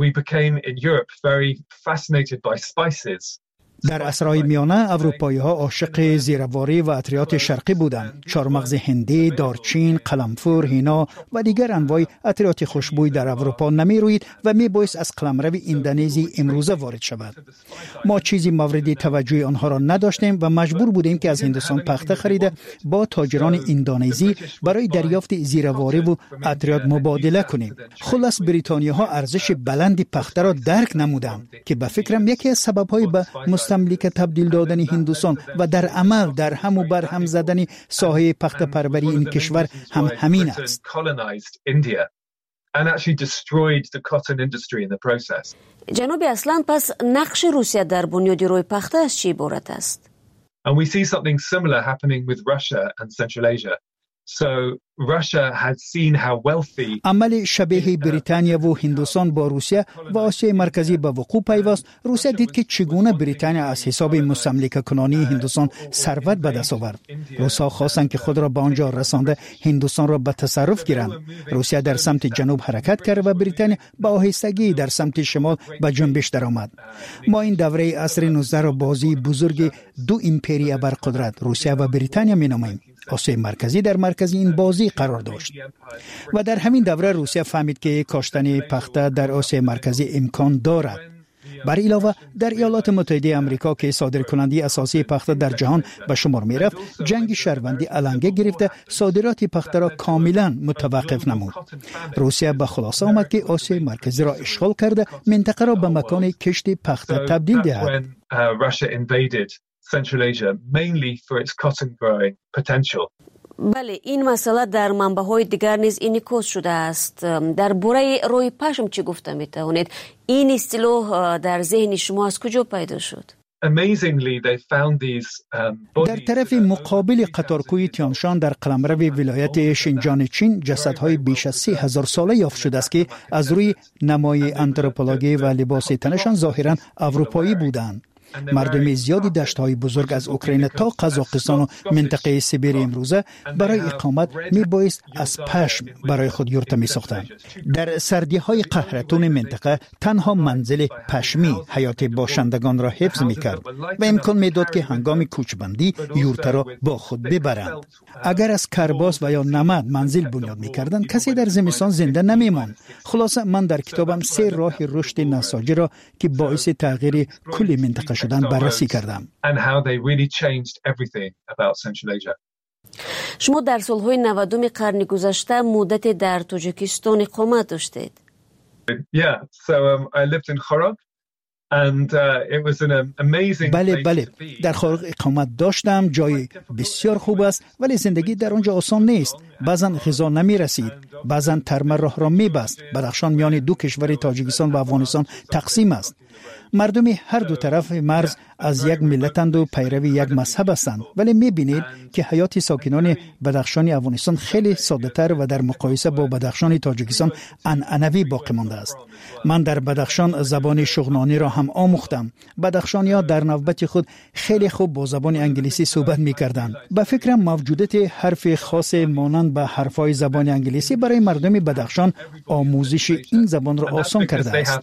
در عصرهای میانه اروپایی‌ها عاشق زیرواری و عطریات شرقی بودند. چارمغز هندی، دارچین، قلمفور، هینا و دیگر انواع عطریات خوشبوی در اروپا نمی‌روید و می‌بایست از قلمرو اندونزی امروزه وارد شود. ما چیزی مورد توجه آنها را نداشتیم و مجبور بودیم که از هندوستان پخته خریده با تاجران اندونزی برای دریافت زیرواری و عطریات مبادله کنیم. خلاص بریتانیاها ارزش بلند پخته را درک نمودند که به فکرم یکی از سبب‌های به مستملک تبدیل دادن هندوستان و در عمل در هم و بر هم زدن ساحه پخته پروری این کشور هم همین است. جناب اسلند، پس نقش روسیه در بنیاد روی پخته از چی عبارت است؟ And we see something similar happening with Russia and Central Asia. So Russia had seen how wealthy عمل شبیه بریتانیا و هندوستان با روسیه و آسیای مرکزی به وقوع پیوست. روسیه دید که چگونه بریتانیا از حساب مستملکه کنانی هندوستان ثروت به دست آورد. روس‌ها خواستند که خود را به آنجا رسانده هندوستان را به تصرف گیرند. روسیه در سمت جنوب حرکت کرد و بریتانیا به آهستگی در سمت شمال به جنبش درآمد. ما این دوره عصر 19 را بازی بزرگ 2 امپری ابرقدرت روسیه و بریتانیا می‌نامیم. آسیای مرکزی در مرکز این بازی قرار داشت و در همین دوره روسیه فهمید که کاشتن پخته در آسیای مرکزی امکان دارد. بر علاوه در ایالات متحده آمریکا که صادرکننده اساسی پخته در جهان به شمار می رفت، جنگ شهروندی علنگه گرفته صادرات پخته را کاملا متوقف نمود. روسیه به خلاصه آمد که آسیای مرکزی را اشغال کرده منطقه را به مکان کشت پخته تبدیل دهد. Central Asia, mainly for its cotton growing potential. بله، این مسئله در منبع‌های دیگر نیز انعکاس شده است. در باره روی پشم چی گفته می‌توانید؟ این اصطلاح در ذهن شما از کجا پیدا شد؟ در طرف مقابل قطارکوی تیانشان در قلمرو ولایت شینجان چین جسدهای بیش از 3000 ساله یافت شده است که از روی نمای آنتروپولوژی و لباس تنشان ظاهراً اروپایی بودند. مردم زیادی دشت‌های بزرگ از اوکراین تا قزاقستان و منطقه سیبری امروزه برای اقامت میبایست از پشم برای خود یورت میساختند. در سردی‌های قهرتون منطقه تنها منزل پشمی حیات باشندگان را حفظ میکرد و امکان میداد که هنگام کوچبندی یورت را با خود ببرند. اگر از کرباس و یا نمد منزل بنیاد میکردند کسی در زمستان زنده نمیماند. خلاصه من در کتابم 3 راه رشد نساجی را که باعث تغییر کل منطقه شدن بررسی کردم. شما در سالهای 90 قرن گذشته مدت در تاجیکستان اقامت داشتید. بله در خارق اقامت داشتم. جای بسیار خوب است ولی زندگی در آنجا آسان نیست. بعضا غذا نمی رسید، بعضا ترمه راه را می بست. بدخشان میان 2 کشور تاجیکستان و افغانستان تقسیم است. مردم هر دو طرف مرز از یک ملتند و پیروی یک مذهب هستند، ولی می‌بینید که حیات ساکنان بدخشان افغانستان خیلی ساده‌تر و در مقایسه با بدخشان تاجیکستان عنعنوی باقی مانده است. من در بدخشان زبان شغنانی را هم آموختم. بدخشانی‌ها در نوبت خود خیلی خوب با زبان انگلیسی صحبت می‌کردند. به فکرم موجودیت حرف خاص مانند به حرف‌های زبان انگلیسی برای مردم بدخشان آموزش این زبان را آسان کرده است.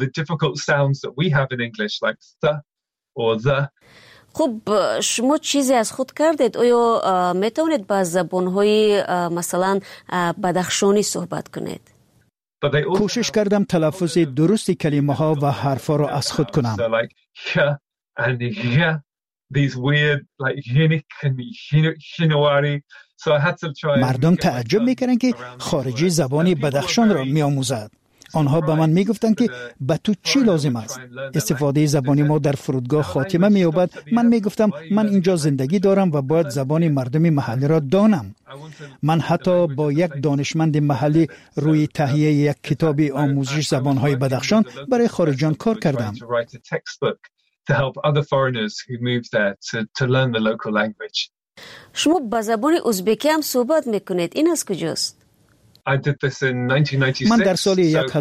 خب شما چیزی از خود کردید؟ آیا میتونید با زبان‌های مثلا بدخشانی صحبت کنید؟ کوشش کردم تلفظ درست کلمه ها و حرفا را از خود کنم. مردم تعجب میکردند که خارجی زبان بدخشان را میآموزد. آنها به من میگفتند که به تو چی لازم است؟ استفاده زبانی ما در فرودگاه خاتمه مییابد. من میگفتم من اینجا زندگی دارم و باید زبان مردم محلی را دانم. من حتی با یک دانشمند محلی روی تهیه یک کتاب آموزش زبانهای بدخشان برای خارجیان کار کردم. شما با زبان ازبکی هم صحبت میکنید، این از کجاست؟ من در سال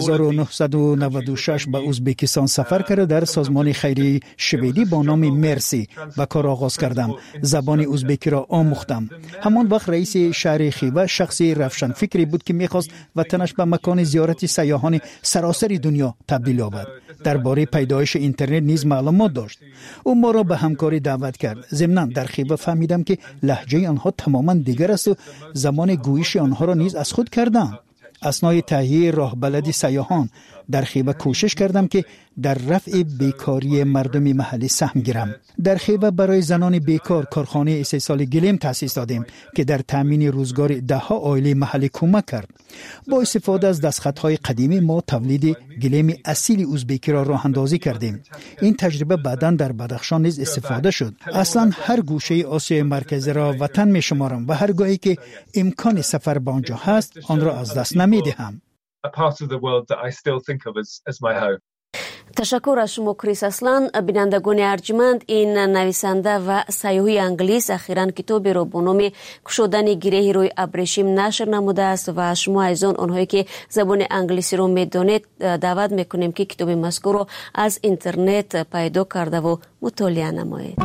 1996 به ازبکستان سفر کرده در سازمان خیریه شویدی با نام مرسی به کار آغاز کردم. زبان ازبکی را آموختم. همان وقت رئیس شهر خیوه شخصی روشن فکری بود که میخواست وطنش به مکان زیارت سیاحان سراسر دنیا تبدیل یابد. درباره پیدایش اینترنت نیز معلومات داشت. او ما را به همکاری دعوت کرد. ضمناً در خیوه فهمیدم که لهجه آنها تماماً دیگر است و زمان گویش آنها را نیز از خود کردم. اثنای تهیه راه بلدی سیاحان در خیوه کوشش کردم که در رفع بیکاری مردم محلی سهم گیرم. در خیوه برای زنان بیکار کارخانه استحصال گلیم تأسیس دادیم که در تامین روزگار ده‌ها عائله محلی کمک کرد. با استفاده از دستخطهای قدیمی ما تولید گلیم اصیل ازبکی را راه اندازی کردیم. این تجربه بعداً در بدخشان نیز استفاده شد. اصلا هر گوشه آسیای مرکزی را وطن می‌شمارم و هر گاهی که امکان سفر به آنجا هست آن را از دست نمی‌دهم. تشکر از شما کریس اسلان. بینندگان ارجمند، این نویسنده و سیاحی انگلیس اخیراً کتابی را با نام گشودن گره روی ابریشم نشر نموده است و شما از آنهایی که زبان انگلیسی را میدانید دعوت میکنیم که کتاب مذکور را از اینترنت پیدا کرده و مطالعه نمایید.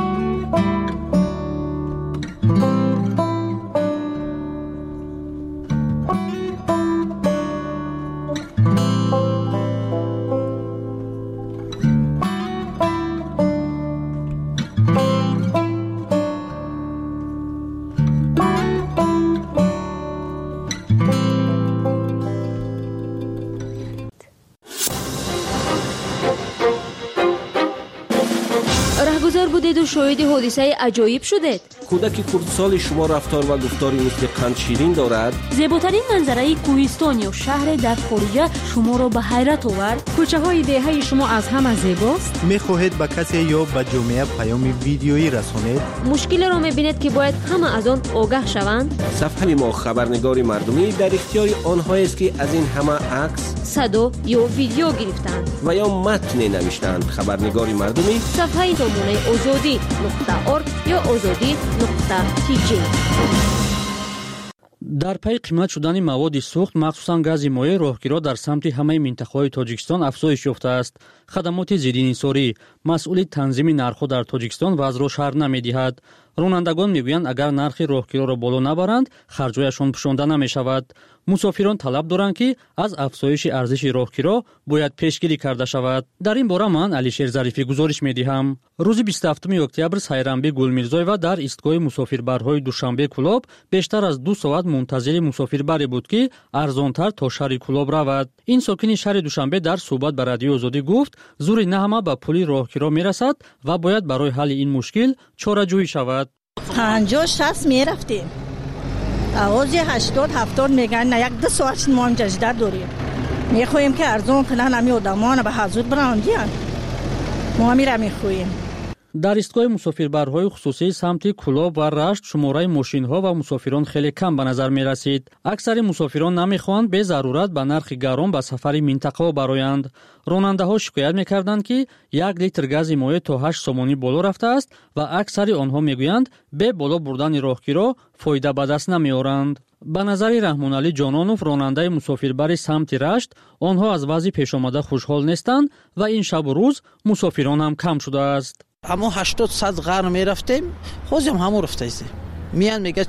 بودید و شاهد حادثه عجایب شدید. کودک کردسال شما رفتار و گفتاری مثل قند شیرین دارد. زیباترین منظره کوهستان یا شهر در خارج شما را به حیرت آورد. کوچه های دهه شما از همه زیباست. میخواهید به کسی یا به جامعه پیام ویدیویی رسانید؟ مشکل را میبینید که باید همه از آن آگاه شوند. صفحه ما خبرنگار مردمی در اختیار آنهایی است که از این همه عکس، صدا یا ویدیو گرفتند و یا متن نوشتند. خبرنگار مردمی صفحه نمونه azadi.org یا azadi.tg. در پی قیمت شدن مواد سوخت مخصوصاً گاز مایع راهگیرها در سمت همه منطقه‌های تاجیکستان افزایش یافته است. خدمات ضدانحصاری مسئول تنظیم نرخ‌ها در تاجیکستان وضع را شرح نمی‌دهد. رانندگان میگویند اگر نرخ راهگیرها را بالا نبرند خرج‌هایشان پوشانده نمی‌شود. مسافران طلب دارند که از افزایش ارزش راهگیرها باید پیشگیری کرده شود. در این باره من علیشیر ظریفی گزارش می‌دهم. روز 27 اکتبر سایرانبی گلمیرزویeva در ایستگاه مسافربرهای دوشنبه کلاب بیشتر از 2 ساعت منتظر مسافربری بود که ارزانتر تا شهر کلاب رود. این ساکن شهر دوشنبه در صحبت با رادیو آزادی گفت زور نه همه به پل راهگیرها میرسد و باید برای حل این مشکل چاره‌جویی شود. 50-60 میرفتیم. آواز 80-70 میگن نه 1-2 ساعت ما هم جدید داریم. میخوایم که ارزان کنن همین آدمان به حضور بران دیان. ما میره میخوایم. дар истгоҳи мусофирбарҳои хусусӣ самти Кулоб ва Рашт шумораи мошинҳо ва мусофирон хеле кам ба назар мерасид. Аксари мусофирон намехоҳанд бе зарурат ба нархи гарон ба сафари минтақаҳо бароянд. Ронандаҳо шикоят мекарданд, ки 1 литр гази моеъ то 8 сомонӣ боло рафтааст ва аксари онҳо мегӯянд бе боло бурдани роҳгиро фоида ба даст намеоранд. ба назари Раҳмоналӣ Ҷононов, ронандаи мусофирбари самти Рашт, онҳо аз вазъи пешомада хушҳол нестанд ва ин шабу рӯз мусофирон ҳам кам шудааст. Аммо 80-100 ғар мерафтем, ҳозирам ҳамо рафтаизе. Миян мега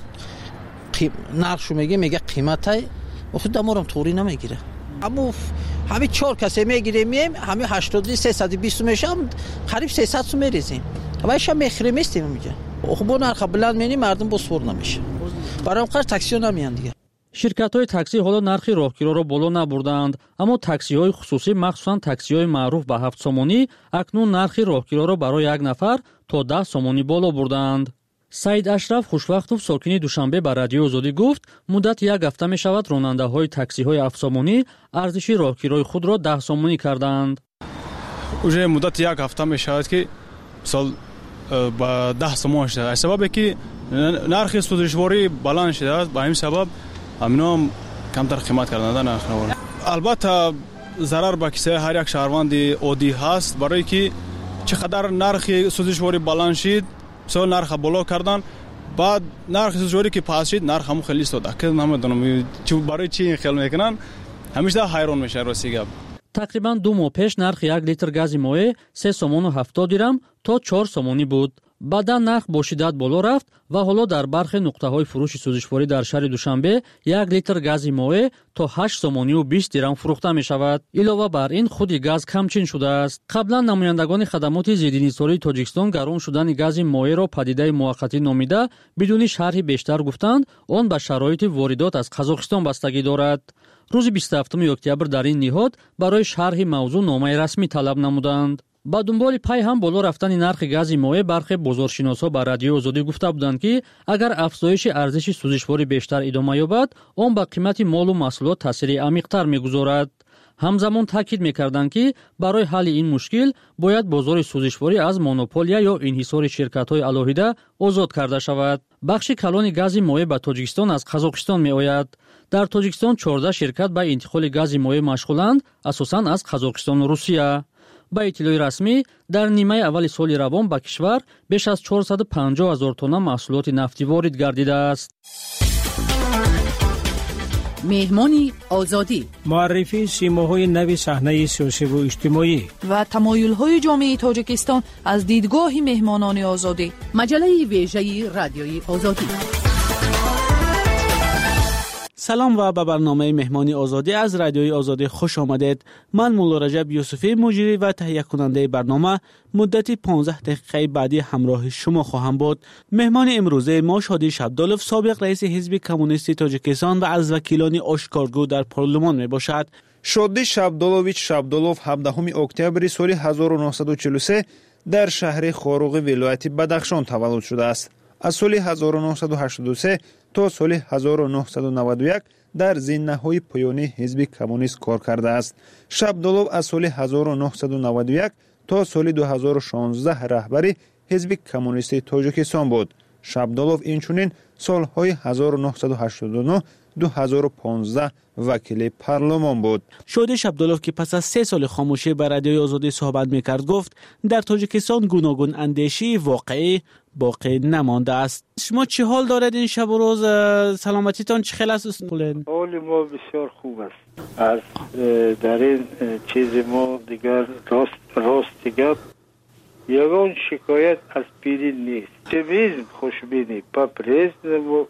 нархшу мега қиматай, охуд даморам тури намегира. Аммо ҳами 4 касе мегирем, мием, ҳами 80 320 мешам, қариб 300 сум мерезем. Ва иша мехирем истем мега. Оху бо нарха биланд мени мардум бо свор намеша. Барам қар таксиё намиян дига. Ширкатҳои таксӣ ҳоло нархи роҳгироро боло набурданд, аммо таксиҳои хусусӣ, махсусан таксиҳои маъруф ба 7 сомонӣ, акнун нархи роҳгироро барои як нафар то 10 сомонӣ боло бурданд. Саид Ашраф Хушвақтов, сокини Душанбе, ба Радиои Озодӣ гуфт, муддати 1 ҳафта мешавад ронандаҳои таксиҳои 7 сомонӣ арзиши роҳгирои худро 10 сомонӣ карданд. Уже муддати 1 ҳафта мешавад, ки мисол ба 10 сомон шуда. Сабабе ки нархи сӯзишворӣ баланд шудааст, ба ҳамин сабаб аминам камтар қимат карданада нархнавор. Албатта зарар ба кисаи ҳар як шаҳрванди оддӣ ҳаст, барое ки чӣ қадар нархи сӯзишворӣ баланд шид, мисол нарха боло кардан, баъд нархи сӯзишворӣ ки паст шид, нарх ҳамон хеле истода. Ки намедонам барои чӣ ин хел мекунанд, ҳамеша ҳайрон мешавам рости гап. Тақрибан 2 моҳ пеш нархи 1 литр гази моеъ 3 сомону 70 дирам то 4 сомонӣ буд. Баъдан нарх бо шиддат боло рафт ва ҳоло дар бархе нуқтаҳои фурӯши сӯзишворӣ дар шаҳри Душанбе 1 литр гази моеъ то 8 сомонию 20 дирам фурӯхта мешавад. Илова бар ин худи газ камчин шудааст. Қаблан намояндагони хадамоти зиддинисолии Тоҷикистон гарон шудани гази моеъро падидаи муваққатӣ номида, бидуни шарҳи бештар гуфтанд, он ба шароити воридот аз Қазоқистон бастагӣ дорад. рӯзи 27 октябр дар ин ниҳод барои шарҳи мавзӯъ номаи расмӣ талаб намуданд. ба дунболи пай ҳам боло рафтани нархи гази моеъ бархе бозоршиносҳо ба Радиои Озодӣ гуфта буданд, ки агар афзоиши арзиши сӯзишворӣ бештар идома ёбад, он ба қимати молу маҳсулот таъсири амиқтар мегузорад. ҳамзамон таъкид мекарданд, ки барои ҳалли ин мушкил бояд бозори сӯзишворӣ аз монополия ё инҳисори ширкатҳои алоҳида озод карда шавад. бахши калони гази моеъ ба Тоҷикистон аз Қазоқистон меояд. дар Тоҷикистон 14 ширкат ба интиқоли гази моеъ машғуланд, асосан аз Қазоқистону Русия. ба иттилои расмӣ, дар нимаи аввали соли равон ба кишвар беш аз 450 000 тонна маҳсулоти нафтӣ ворид гардидааст. меҳмони озодӣ муаррифии симоҳои нави саҳнаи сиёсиву иҷтимоӣ ва тамоюлҳои ҷомеаи Тоҷикистон аз дидгоҳи меҳмонони озодӣ. маҷалаи вежаи Радиои Озодӣ. سلام و به برنامه مهمانی آزادی از رادیوی آزادی خوش آمدید. من مولا رجب یوسفی مجری و تهیه کننده برنامه مدت 15 دقیقه بعدی همراه شما خواهم بود. مهمان امروزه ما شادی شبدالوف، سابق رئیس حزب کمونیست تاجیکستان و از وکیلان آشکارگو در پارلمان می باشد. شادی شبدالوویچ شبدالوف 17 اکتبر سال 1943 در شهر خاروغ ولایت بدخشان تولد شده است. از سال 1983 تا سال 1991 در زینه‌های پایانی حزب کمونیست کار کرده است. شبدالوف از سال 1991 تا سال 2016 رهبر حزب کمونیست تاجیکستان بود. شبدالوف اینچنین سالهای 1989 2015 وکیل پارلمان بود. شادی شبدالوف که پس از 3 سال خاموشی با رادیوی آزادی صحبت میکرد گفت در تاجیکستان گوناگون اندیشی واقعی باقی نمانده است. شما چه حال دارید این شب و روز؟ سلامتیتان چه خیلی است؟ حال ما بسیار خوب است. از در این چیز ما دیگر راست دیگر یگان شکایت از پیری نیست. چمیزم خوشبینی پاپریز و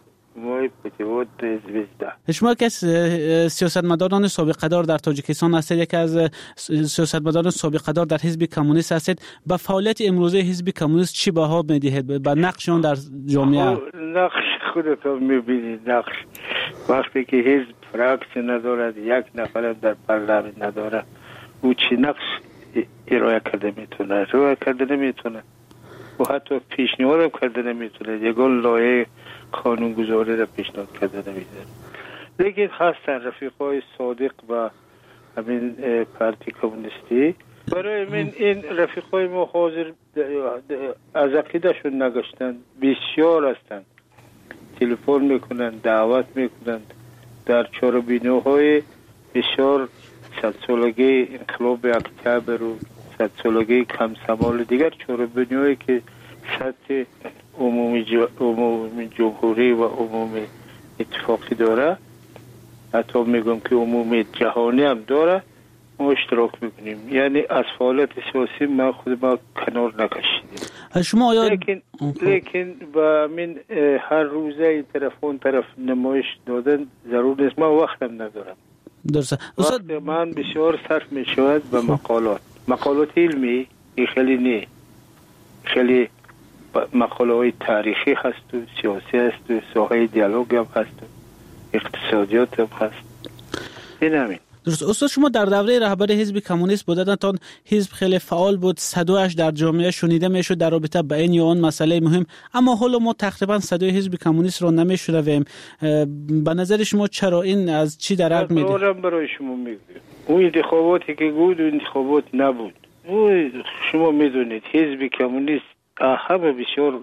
شما که سیاستمداران سابقه‌دار در تاجیکستان هستید، یکی از سیاستمداران سابقه‌دار در حزب کمونیست هستید، با فعالیت امروزه حزب کمونیست چی بها میدهید؟ با نقششون در جامعه؟ نقش خودت میبینید. نقش وقتی که حزب فراکسی ندارد، یک نفر در پارلمان نداره، او چی نقش ارائه کرده میتونه؟ ارائه کرده نمیتونه و حتی پیشنهاد کرده نمیتونه. یگان لایحه قانونگذاری را پیشنهاد کرده نمیده. لیکن هستن رفیقای صادق و همین پارتی کمونیستی برای من این رفیقای ما حاضر از عقیدهشون نگشتن، بسیار هستند، تلفن میکنن، دعوت میکنن در چهاربینوهای بسیار 100 سالگی انقلاب اکتبر و 100 سالگی کمسمال دیگر چهاربینوهایی که سطح عمومی جمهوری و عمومی اتفاقی داره، حتی میگم که عمومی جهانی هم داره، ما اشتراک میکنیم. یعنی از فعالیت سیاسی ما خود ما کنار نکشیدیم. شما آیا لیکن با من هر روزه طرف نمایش دادن ضرور نیست، ما وقتم ندارم. درسته. وقت من بسیار صرف میشود به مقالات علمی، خیلی نه، خیلی مقاله های تاریخی هست و سیاسی هست و ساحه دیالوگ هم هست و اقتصادیات هم هست. این همین. درست. استاد شما در دوره رهبری حزب کمونیست بودن، تا حزب خیلی فعال بود، صدایش در جامعه شنیده میشد در رابطه با این یا آن مسئله مهم، اما حالا ما تقریبا صدای حزب کمونیست رو نمیشنویم. به نظر شما چرا این از چی درک میده؟ برای شما میگم اون انتخاباتی که بود انتخابات نبود. شما میدونید حزب کمونیست همه بسیار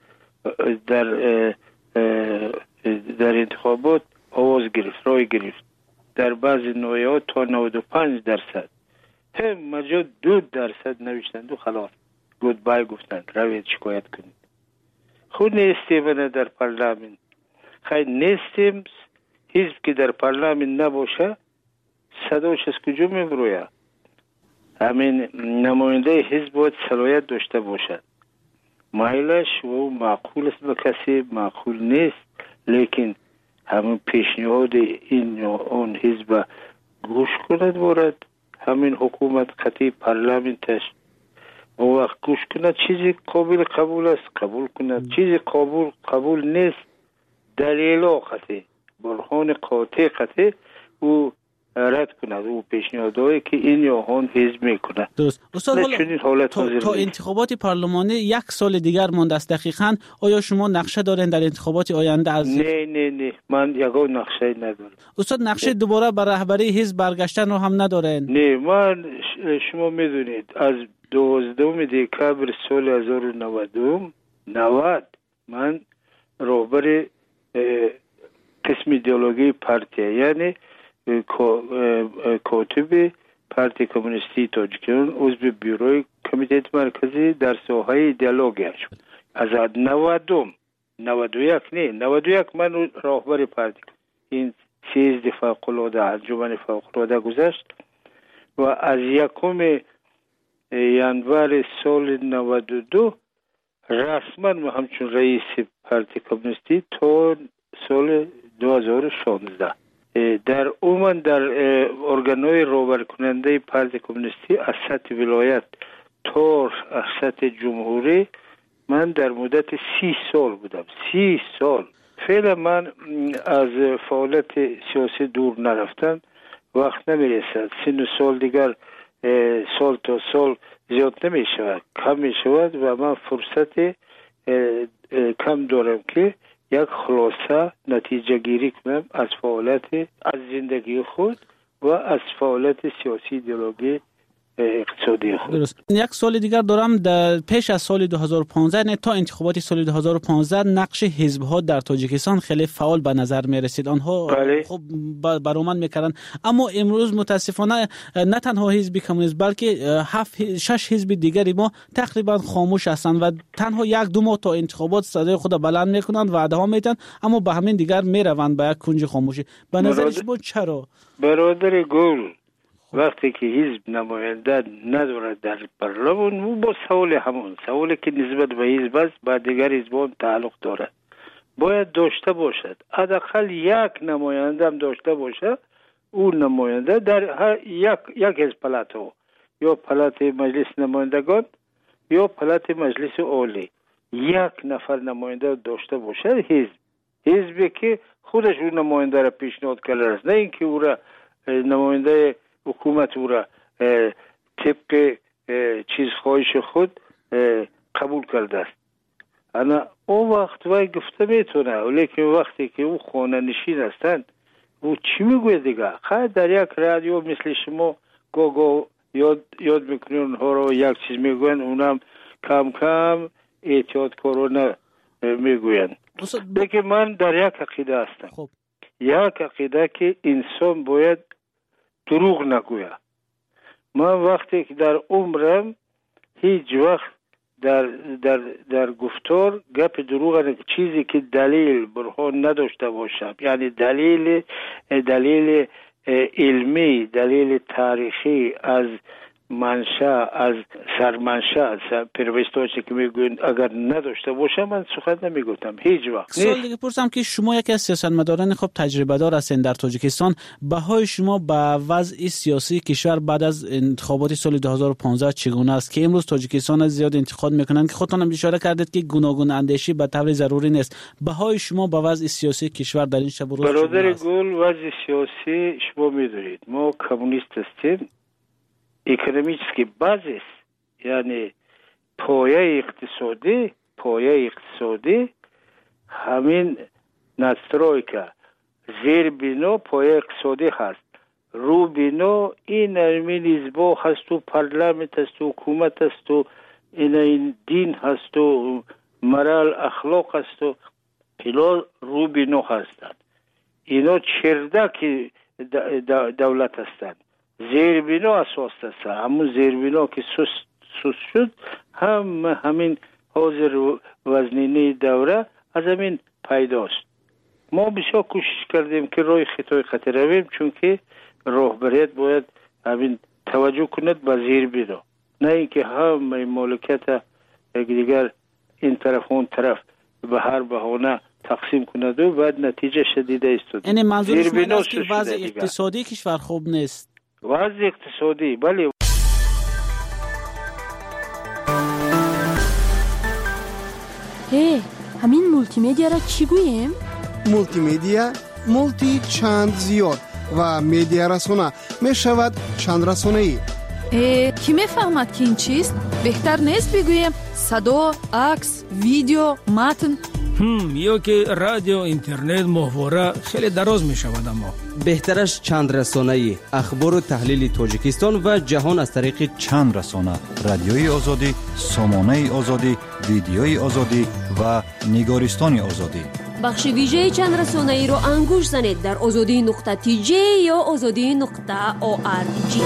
در انتخابات آواز گرفت، رای گرفت، در بعضی نوعات تا 95%، هم مجا 2% نوشتند و خلاص گودبای گفتند روید شکایت کنید. خود نیستیم در پارلمان، خیلی نیستیم. حزب که در پارلمان نباشه صداش از کجا میبروید؟ همین نماینده حزب باید صلاحیت داشته باشد. مایلش و معقول است به کسی معقول نیست، لیکن همین پیشنهاد این و اون حزب گوش کند بورد، همین حکومت قطعی پارلمانتش و وقت گوش کند چیزی قابل قبول است قبول کند، چیزی قبول نیست دلیل قطعی برهان قاطع قطعی او رد کند او پیشنهادایی که این یا اون حزب میکنه. درست. استاد تا انتخابات پارلمانی 1 سال دیگر مانده است دقیقاً، آیا شما نقشه دارین در انتخابات آینده؟ از نه من یگان نقشه ندارم. استاد نقشه دوباره بر رهبری حزب برگشتن رو هم ندارین؟ نه من شما میدونید از 12 دکتر سال 1990 من رهبر قسم ایدئولوژی پارتی یعنی کاتب پارتی کمونیستی تاجیکستان عضو بیروی کمیته مرکزی در ساحه دیالوگ شد. از 91 من راهبر پارتی این 13 فوق‌العاده انجمن فوق‌العاده گذشت و از 1 ژانویه سال 92 رسما همچون رئیس پارتی کمونیستی تا سال 2016 در عموم در ارگان‌های راهبر کننده پارتی کمونیستی از سطح ولایت تا از سطح جمهوری من در مدت 30 سال بودم. 30 سال. فعلا من از فعالیت سیاسی دور نرفتم، وقت نمیرسد. سن سال دیگر سال تا سال زیاد نمیشود، کم میشود و من فرصت کم دارم که یک خلاصه نتیجه گیری کنم از فعالیت از زندگی خود و از فعالیت سیاسی ایدئولوژی اقتصادی خود. درست. 1 سال دیگر دارم در پیش از سال 2015 نه تا انتخابات سال 2015 نقش حزب‌ها در تاجیکستان خیلی فعال به نظر می رسید. آنها خب برآمد میکردن، اما امروز متاسفانه نه تنها حزب کمونیست بلکه 6 حزب دیگری ما تقریبا خاموش هستند و تنها 1-2 ماه تا انتخابات صدای خود بلند میکنند، وعده ها میدن، اما به همین دیگر میروند به یک کنج خاموشی. به نظر شما چرا؟ برادر گل وقتی که حزب نماینده ندارد در پارلمان، او با سوالی که نسبت به حزب است با دیگر حزبان تعلق دارد باید داشته باشد. حداقل 1 نماینده هم داشته باشد. اون نماینده در یک حزب پلاتو یا پلات مجلس نمایندگان یا پلات مجلس عالی 1 نفر نماینده داشته باشد. حزبی که خودش اون نماینده را پیشنهاد کرده است، نه اینکه او را نماینده حکومت او را طبق چیز خواهش خود قبول کرده است. انا اون وقت وای گفته میتونه، ولیکن وقتی که او خانه نشین هستند او چی میگوید دیگه؟ خیلی در یک رادیو مثل شما گوگو یاد میکنی اونها رو یک چیز میگوین، اونم کم کم احتیاطکارانه میگوین. دیگه من در یک عقیده هستم. یک عقیده که انسان باید دروغ نگوید. من وقتی که در عمرم هیچ وقت در گفتار گپ دروغ چیزی که دلیل برهان نداشته باشم، یعنی دلیل علمی، دلیل تاریخی از منشأ، از سرمنشأ، پیروستوچی که میگوین اگر نداشته باشم من سخن نمیگفتم هیچ وقت. سوال دیگه پرسم که شما یکی از سیاستمداران خوب تجربه دار هستین در تاجیکستان، بهای شما به وضع سیاسی کشور بعد از انتخابات سال 2015 چگونه است که امروز تاجیکستان از زیاد انتقاد میکنن که خودتان هم اشاره کردید که گوناگون اندیشی به طور ضروری نیست، بهای شما به وضع سیاسی کشور در این شب و روز برادر گل وضع سیاسی شما میدونید ما کمونیست هستیم، اکونومیسکی بازیس یعنی پایه اقتصادی همین نسترویکا زیر بینو پایه اقتصادی هست، رو بینو این علمی نزبا هست و پارلمنت هست و حکومت هست و این دین هست و مرال اخلاق هست و اینا رو بینو هستند، اینا چردک دولت هستند. زیربینا اساس است، همون زیربینا که سوس شد همین حاضر وزنینه دوره از همین پیداست. ما بسیار کوشش کردیم که روی خطای خطی رویم، چون که راهبریت باید همین توجه کند به زیربینا، نه اینکه همه مالکیت دیگر این طرف اون طرف به هر بهانه تقسیم کند و بعد نتیجه شدیده است. یعنی منظور شما است که وضع اقتصادی کشور خوب نیست؟ وضع اقتصادی بله. همین مولتی میدیا را چی گوییم؟ مولتی میدیا مولتی چند زیاد و میدیا رسانه می شود چند رسانه ای. کی میفهمد که این چیست؟ بهتر نیست بگویم صدا، عکس، ویدیو، متن؟ یا که رادیو، اینترنت، ماهواره خیلی دراز می شود. اما بهترش چند رسانه‌ای، اخبار و تحلیل تاجیکستان و جهان از طریق چند رسانه: رادیوی آزادی، سامانه آزادی، ویدیوی آزادی و نگارستان آزادی. بخش ویژه چند رسانه‌ای رو انگوش زنید در azadi.tj یا azadi.org.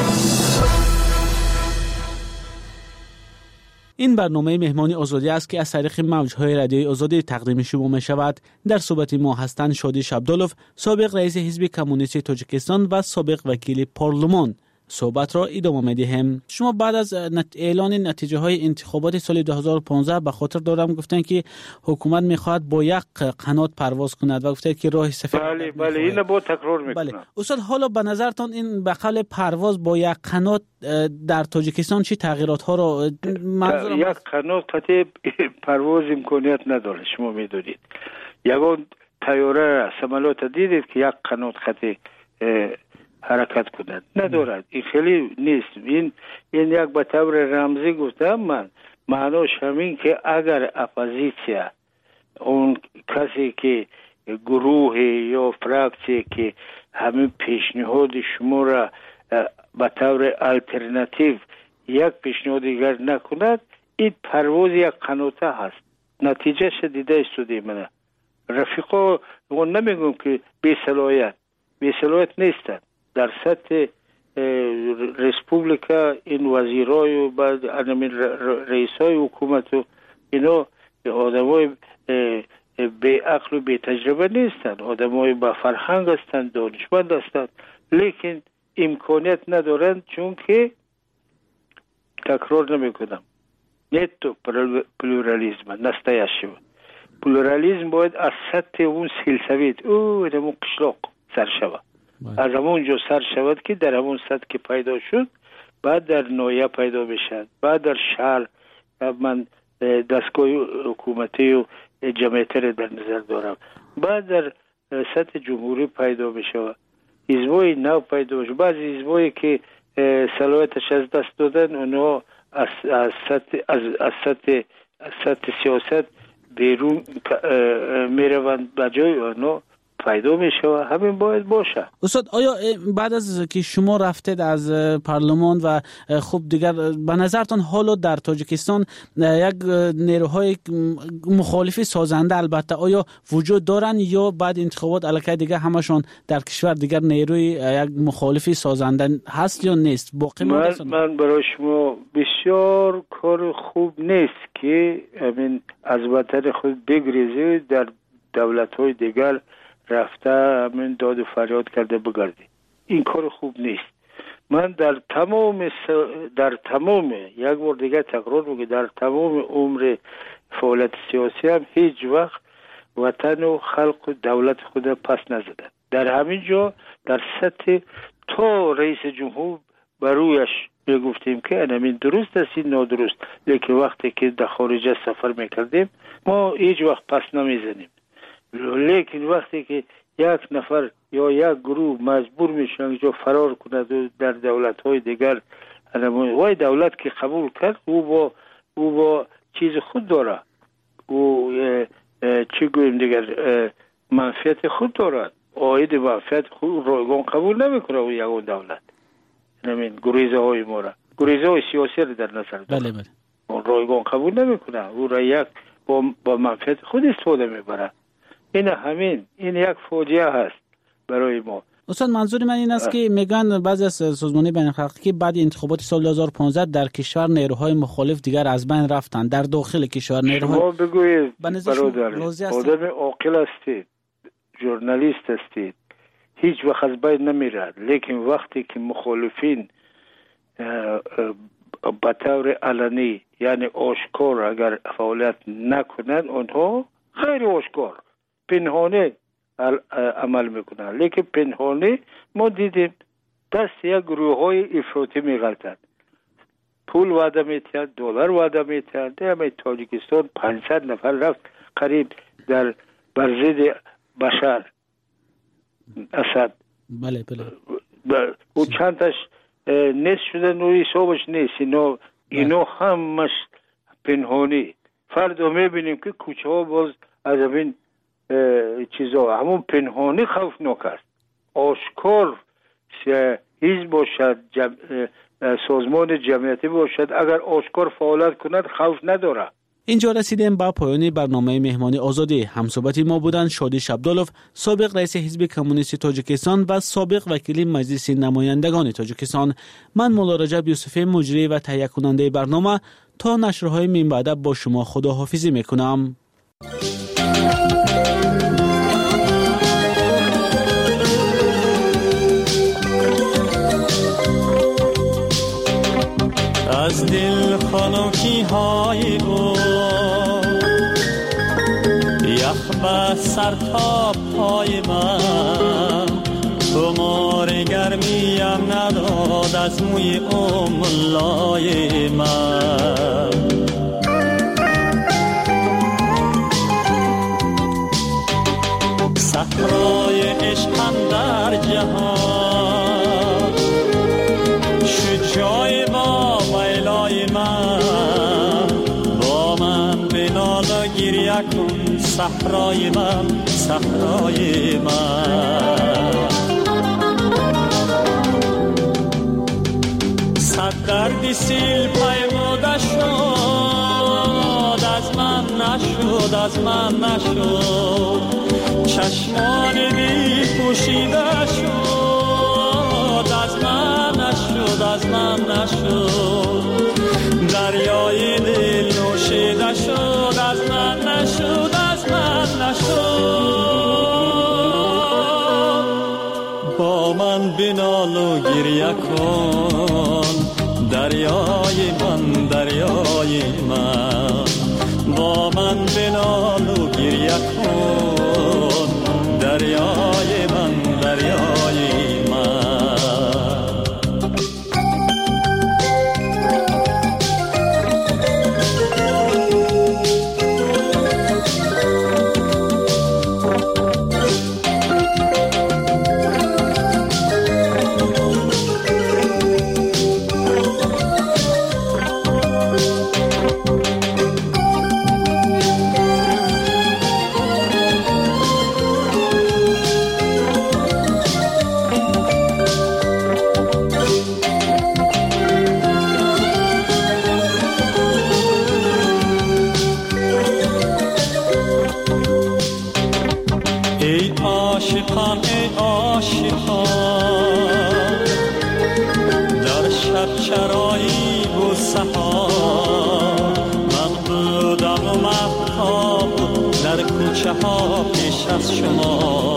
این برنامه مهمانی آزادی است که از طریق موج‌های رادیوی آزادی تقدیم شما می شود. در صحبت ما هستند شادی شبدالوف، سابق رئیس حزب کمونیست تاجیکستان و سابق وکیل پارلمان. صحبت را ادامه می‌دهیم. شما بعد از اعلان نتیجه های انتخابات سال 2015 به خاطر دارم گفتن که حکومت می‌خواهد با یک قنات پرواز کند و گفتن که راه سفید. بله اینو با تکرار می‌کنم. بله استاد، حالا به نظرتان این به قول پرواز با یک قنات در تاجیکستان چه تغییرات ها را یک قنات قطعی پرواز امکانیت نداره. شما می‌دونید یگان طیاره سمالات دیدید که یک قنات قطعی حرکت کند ندارد، این خیلی نیست. این یک به طور رمزی گفتم من، معناش همین که اگر اپوزیسیا اون کسی که گروه یا فراکسی که همین پیشنهاد شما را به طور الटरनेटिव یک پیشنهاد دیگر نکند، این پرواز یک قناته هست. نتیجه شدیده استودی منه رفیقا اون نمیگم که بی صلاحیت نیستند. در سطح ریسپوبلیکا این وزیرای و بعد رئیسای حکومت و اینا آدمای بی عقل و بی تجربه نیستند، آدمای با فرهنگ هستند، دانشمند هستند، لیکن امکانیت ندارند، چون که تکرار نمیکنم نتو پلورالیزم نستایشیو. پلورالیزم باید از سطح اون سلسویت او دمون قشلاق سر شود، از همون جو سر شود که در همون سطح که پیدا شد بعد در نویه پیدا بشد، بعد در شهر من دستگاه حکومتی و جمعیتی را در نظر دارم، بعد در سطح جمهوری پیدا بشه، حزبای نو پیدا بشه. بعضی حزبایی که صلاحیتش از دست دادن اونا از سطح سیاست بیرون میروند، بجای اونا پیدا میشه. همین باید باشه. استاد آیا بعد از که شما رفتید از پارلمان و خب دیگر به نظرتان حالا در تاجیکستان یک نیروهای مخالفی سازنده البته آیا وجود دارن یا بعد انتخابات الکی دیگه همشون در کشور دیگر نیروی یک مخالفی سازنده هست یا نیست؟ باقی من برای شما بسیار کار خوب نیست که همین از وطن خود بگریزی در دولت‌های دیگر رفته همین داد و فریاد کرده بگردی. این کار خوب نیست. من در تمام یک بار دیگه تکرار میگم در تمام عمر فعالیت سیاسی هم هیچ وقت وطن و خلق و دولت خود پس نزدن. در همین جا در سطح تا رئیس جمهور برویش میگفتیم که همین درست است این نادرست، لیکن وقتی که در خارج سفر میکردیم ما هیچ وقت پس نمیزنیم. لیکن وقتی که یک نفر یا یک گروه مجبور میشن اینجا فرار کند و در دولت‌های دیگر وای دولت که قبول کرد او با چیز خود داره، او چی گویم دیگر منفعت خود دارد، عاید منفعت خود رایگان قبول نمیکنه و یگان دولت همین گریزه های ما را گریزه های سیاسی را در نظر داره. بله رایگان قبول نمیکنه، او را یک با منفعت خود استفاده میبره. این یک فاجعه هست برای ما. استاد منظور من این است که میگن بعضی از سازمان‌های بین‌المللی که بعد انتخابات سال 2015 در کشور نیروهای مخالف دیگر از بین رفتن، در داخل کشور نیروهای شما بگویید برادر آدم عاقل هستید، ژورنالیست هستید، هیچ وقت از بین نمیرد، لیکن وقتی که مخالفین به طور علنی یعنی آشکار اگر فعالیت نکنند اونها خیلی آشکار پنهانه عمل میکنن، لیکن پنهانه ما دیدیم دست یک گروه های افراطی میغلطند، پول وعده میتن، دلار وعده میتن. همه تاجیکستان 500 نفر رفت قریب در برزید بشار اسد. بله و چندش نیست شدن و حسابش نیست. اینو همش پنهانی. فردا میبینیم که کوچه ها باز از این چیزا همون پنهانی خوفناک است. آشکار حزب باشد، سازمان جمعیتی باشد، اگر آشکار فعالیت کند خوف نداره. اینجا رسیدیم به پایان برنامه مهمانی آزادی. همصحبت ما بودند شادی شبدالوف، سابق رئیس حزب کمونیست تاجیکستان و سابق وکیل مجلس نمایندگان تاجیکستان. من مولا رجب یوسفی مجری و تهیه کننده برنامه تا نشرهای من بعد با شما خداحافظی میکنم. از دل خنکی های او یخ به سر تا پای من، تو مار گرمیم نداد از موی املای من. صحرای عشقم در جهان شجای با ویلای من، با من بنال و گریه کن صحرای من، صحرای من. صد درد سیل پیموده شد از من نشد، از من نشد. چشمان بی پوشیده شد از من نشد، از من نشد. دریای دل نوشیده شد از من نشد، از من نشد. با من بنال و گریه کن دریای من، دریای من. با من بنال و گریه کن دریای من، دریای من. کوچه ها پیش از شما.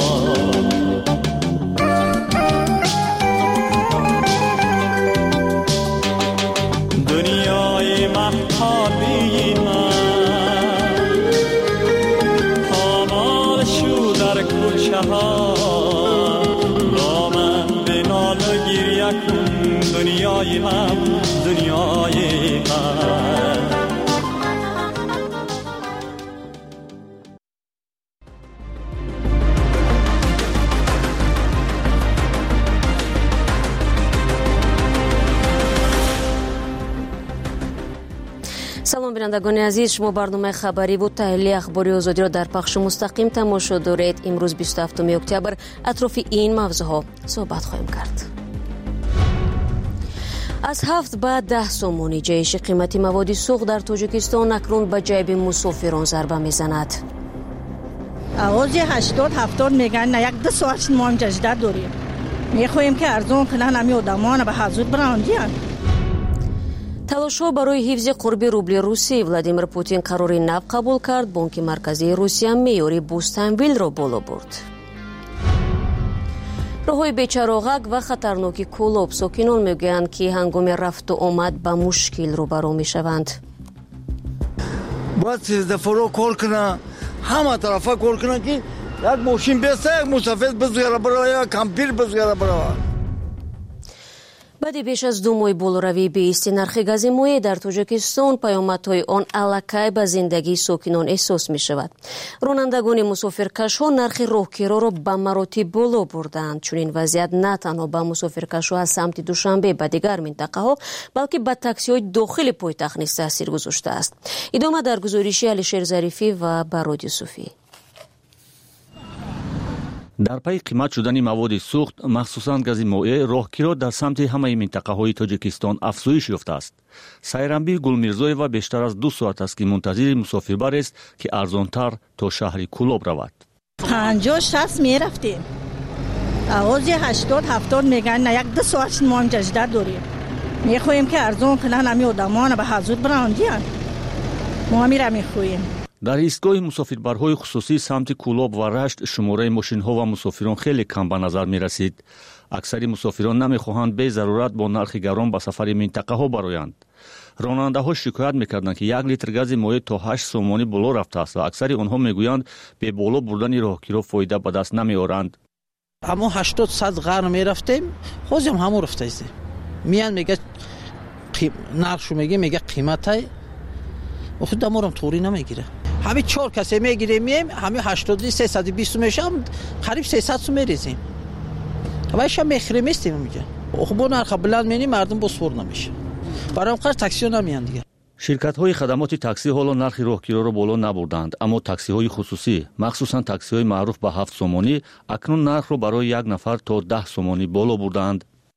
دنیای محتابی من پامال شو در کوچه ها، با من به نال و گریه کن دنیای من، دنیای من. салом бинандагони азиз, шумо барномаи хабариву таҳлили ахбори озодиро дар пахши мустақим тамошо доред. имрӯз 27 октябр атрофи ин мавзӯъҳо суҳбат хоҳем кард. аз 7 ба 10 сомонӣ ҷаиши қимати маводи суғ дар тоҷикистон акнун ба ҷайби мусофирон зарба мезанад. авози 80-70 меган на як 2 соат мо ҳам ҷажда дорем. мехоҳем ки арзон кунан ҳами одамона ба ҳазуд барандиан. талошҳо барои ҳифзи қурби рубли русӣ. Владимир Путин қарори нав қабул кард. Бонки марказии Русия меъёри бӯстамвилро боло бурд. роҳҳои бечароғак ва хатарноки Кӯлоб. сокинон мегӯянд ки ҳангоми рафту омад ба мушкил рӯбарӯ мешаванд. бояд сездафоро кор кунад, ҳама тарафа кор кунад ки як мошин беста, як мусафир бизгара барава, як кампир бизгара барава. баъди беш аз 2 моҳи болоравии беисти нархи гази моеъ дар Тоҷикистон, паёмадҳои он аллакай ба зиндагии сокинон эҳсос мешавад. ронандагони мусофиркашҳо нархи роҳкироро ба маротиб боло бурданд. чунин вазъият на танҳо ба мусофиркашҳо аз самти Душанбе ба дигар минтақаҳо, балки ба таксиҳои дохили пойтахт низ таъсир гузоштааст. идома дар гузориши Алишер Зарифӣ ва Барод Юсуфӣ. дар пайи қимат шудани маводи сӯхт, махсусан гази моеъ, роҳкиро дар самти ҳамаи минтақаҳои Тоҷикистон афзоиш ёфтааст. Сайрамбӣ Гулмирзоева бештар аз 2 соат аст ки мунтазири мусофирбарест ки арзонтар то шаҳри Кӯлоб равад. 50-60 мерафтем. авози 80-70 меган на як 2 соат мо ҳам ҷажда дорем. мехоҳем ки арзон кунан ҳами одамона ба ҳазуд барандиан. мо ҳамира мехоҳем. дар истгоҳи мусофирбарҳои хусусӣ самти Кӯлоб ва Рашт шумораи мошинҳо ва мусофирон хеле кам ба назар мерасид. аксари мусофирон намехоҳанд бе зарурат бо нархи гарон ба сафари минтақаҳо бароянд. ронандаҳо шикоят мекарданд ки 1 литр гази моеъ то 8 сомонӣ боло рафтааст ва аксари онҳо мегӯянд бе боло бурдани роҳкиро фоида ба даст намеоранд. аммо 80-100 ғарм мерафтем, ҳозирам ҳамо рафтаистем. миян мега нархшу мега қиматай, охи даморам туғри намегира. ҳами 4 касе мегирем, ҳами 80-320 мешам, қариб 300 сум мерезем. ва иша мехирем истем мега. охи бо нарха буланд менӣ мардум бо свор намеша. барам қар таксиё намеянд дига. ширкатҳои хадамоти таксӣ ҳоло нархи роҳкироро боло набурданд, аммо таксиҳои хусусӣ, махсусан таксиҳои маъруф ба 7 сомонӣ, акнун нархро барои як нафар то 10 сомонӣ боло бурданд.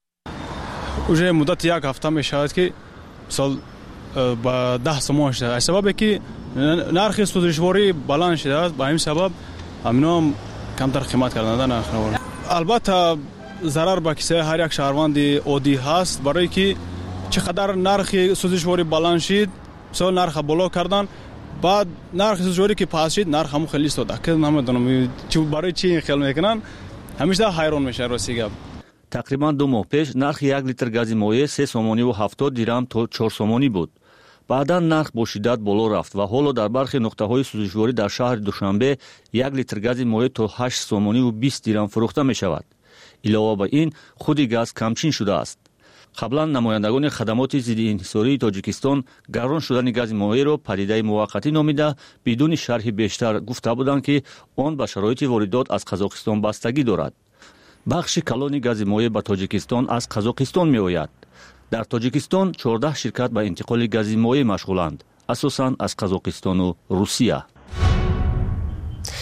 уже муддати як ҳафта мешавад ки мисол ба 10 сомон шуда. сабабе ки нархи сӯзишворӣ баланд шудааст, ба ҳамин сабаб ҳамином камтар қимат карданада нархро. албатта зарар ба кисаи ҳар як шаҳрванди оддӣ ҳаст, барое ки чӣ қадар нархи сӯзишворӣ баланд шид, мисол нарха боло кардан, баъд нархи сӯзишворӣ ки паст шид, нарх ҳамон хеле истода. ки намедонам барои чӣ ин хел мекунанд, ҳамеша ҳайрон мешавад рости гап. тақрибан 2 моҳ пеш нархи 1 литр гази моеъ 3 сомониву 70 дирам то 4 сомонӣ буд. баъдан нарх бо шиддат боло рафт ва ҳоло дар бархе нуқтаҳои сӯзишворӣ дар шаҳри Душанбе 1 литр гази моеъ то 8 сомониву 20 дирам фурӯхта мешавад. илова ба ин худи газ камчин шудааст. қаблан намояндагони хадамоти зидди инҳисории Тоҷикистон гарон шудани гази моеъро падидаи муваққатӣ номида, бидуни шарҳи бештар гуфта буданд ки он ба шароити воридот аз Қазоқистон бастагӣ дорад. бахши калони гази моеъ ба Тоҷикистон аз Қазоқистон меояд. дар Тоҷикистон 14 ширкат ба интиқоли гази моеъ машғуланд, асосан аз Қазоқистону Русия.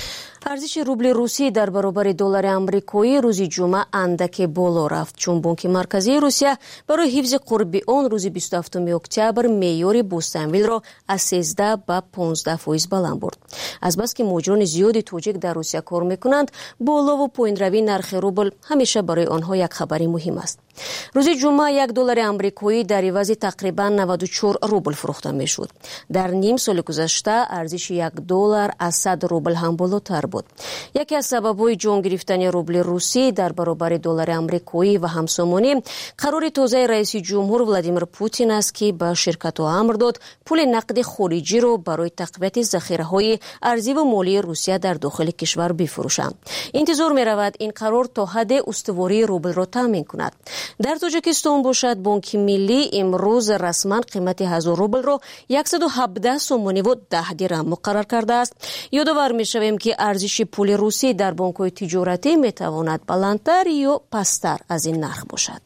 ارزش روبل روسی در برابر دلار آمریکایی روز جمعه اندک بالا رفت چون بانک مرکزی روسیه برای حفظ قرب آن روز 27 اکتبر معیار بوستانویل را از 13 به 15% بلند برد. از بس که مهاجران زیادی توجیک در روسیه کار میکنند، بالا و پایین روی نرخ روبل همیشه برای آنها یک خبری مهم است. روز جمعه $1 آمریکایی در عوض تقریبا 94 روبل فروخته میشد. در نیم سال گذشته ارزش $1 از 100 روبل هم بالاتر بود. یکی از سبب‌های جان گرفتن روبل روسی در برابر دلار آمریکایی و همسامانی قرار تازه رئیس جمهور ولادیمیر پوتین است که به شرکت‌ها امر داد پول نقد خارجی را برای تقویت ذخیره‌های ارزی و مالی روسیه در داخل کشور بفروشند. انتظار می‌رود این قرار تا حد استواری روبل را تامین کند. در تاجیکستان باشد بانک ملی امروز رسما قیمت 1000 روبل را 117 سومانی و 10 درهم مقرر کرده است. یادآور می‌شویم که ارزش پول روسی در بانک‌های تجارتی می‌تواند بلندتر یا پستر از این نرخ باشد.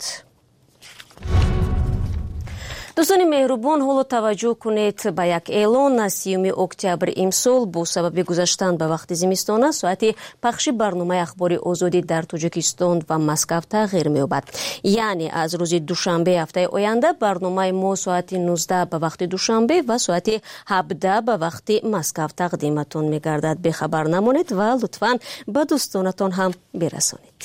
دوستان مهربان، حالا توجه کنید به یک اعلان از 30 اکتبر امسال با سبب گذشتن به وقت زمستان ساعت پخش برنامه اخبار آزادی در تاجیکستان و مسکو تغییر می‌یابد. یعنی از روز دوشنبه هفته آینده برنامه ما ساعت 19 به وقت دوشنبه و ساعت 17 به وقت مسکو تقدیمتان می‌گردد. به خبر نمانید و لطفاً به دوستانتان هم برسانید.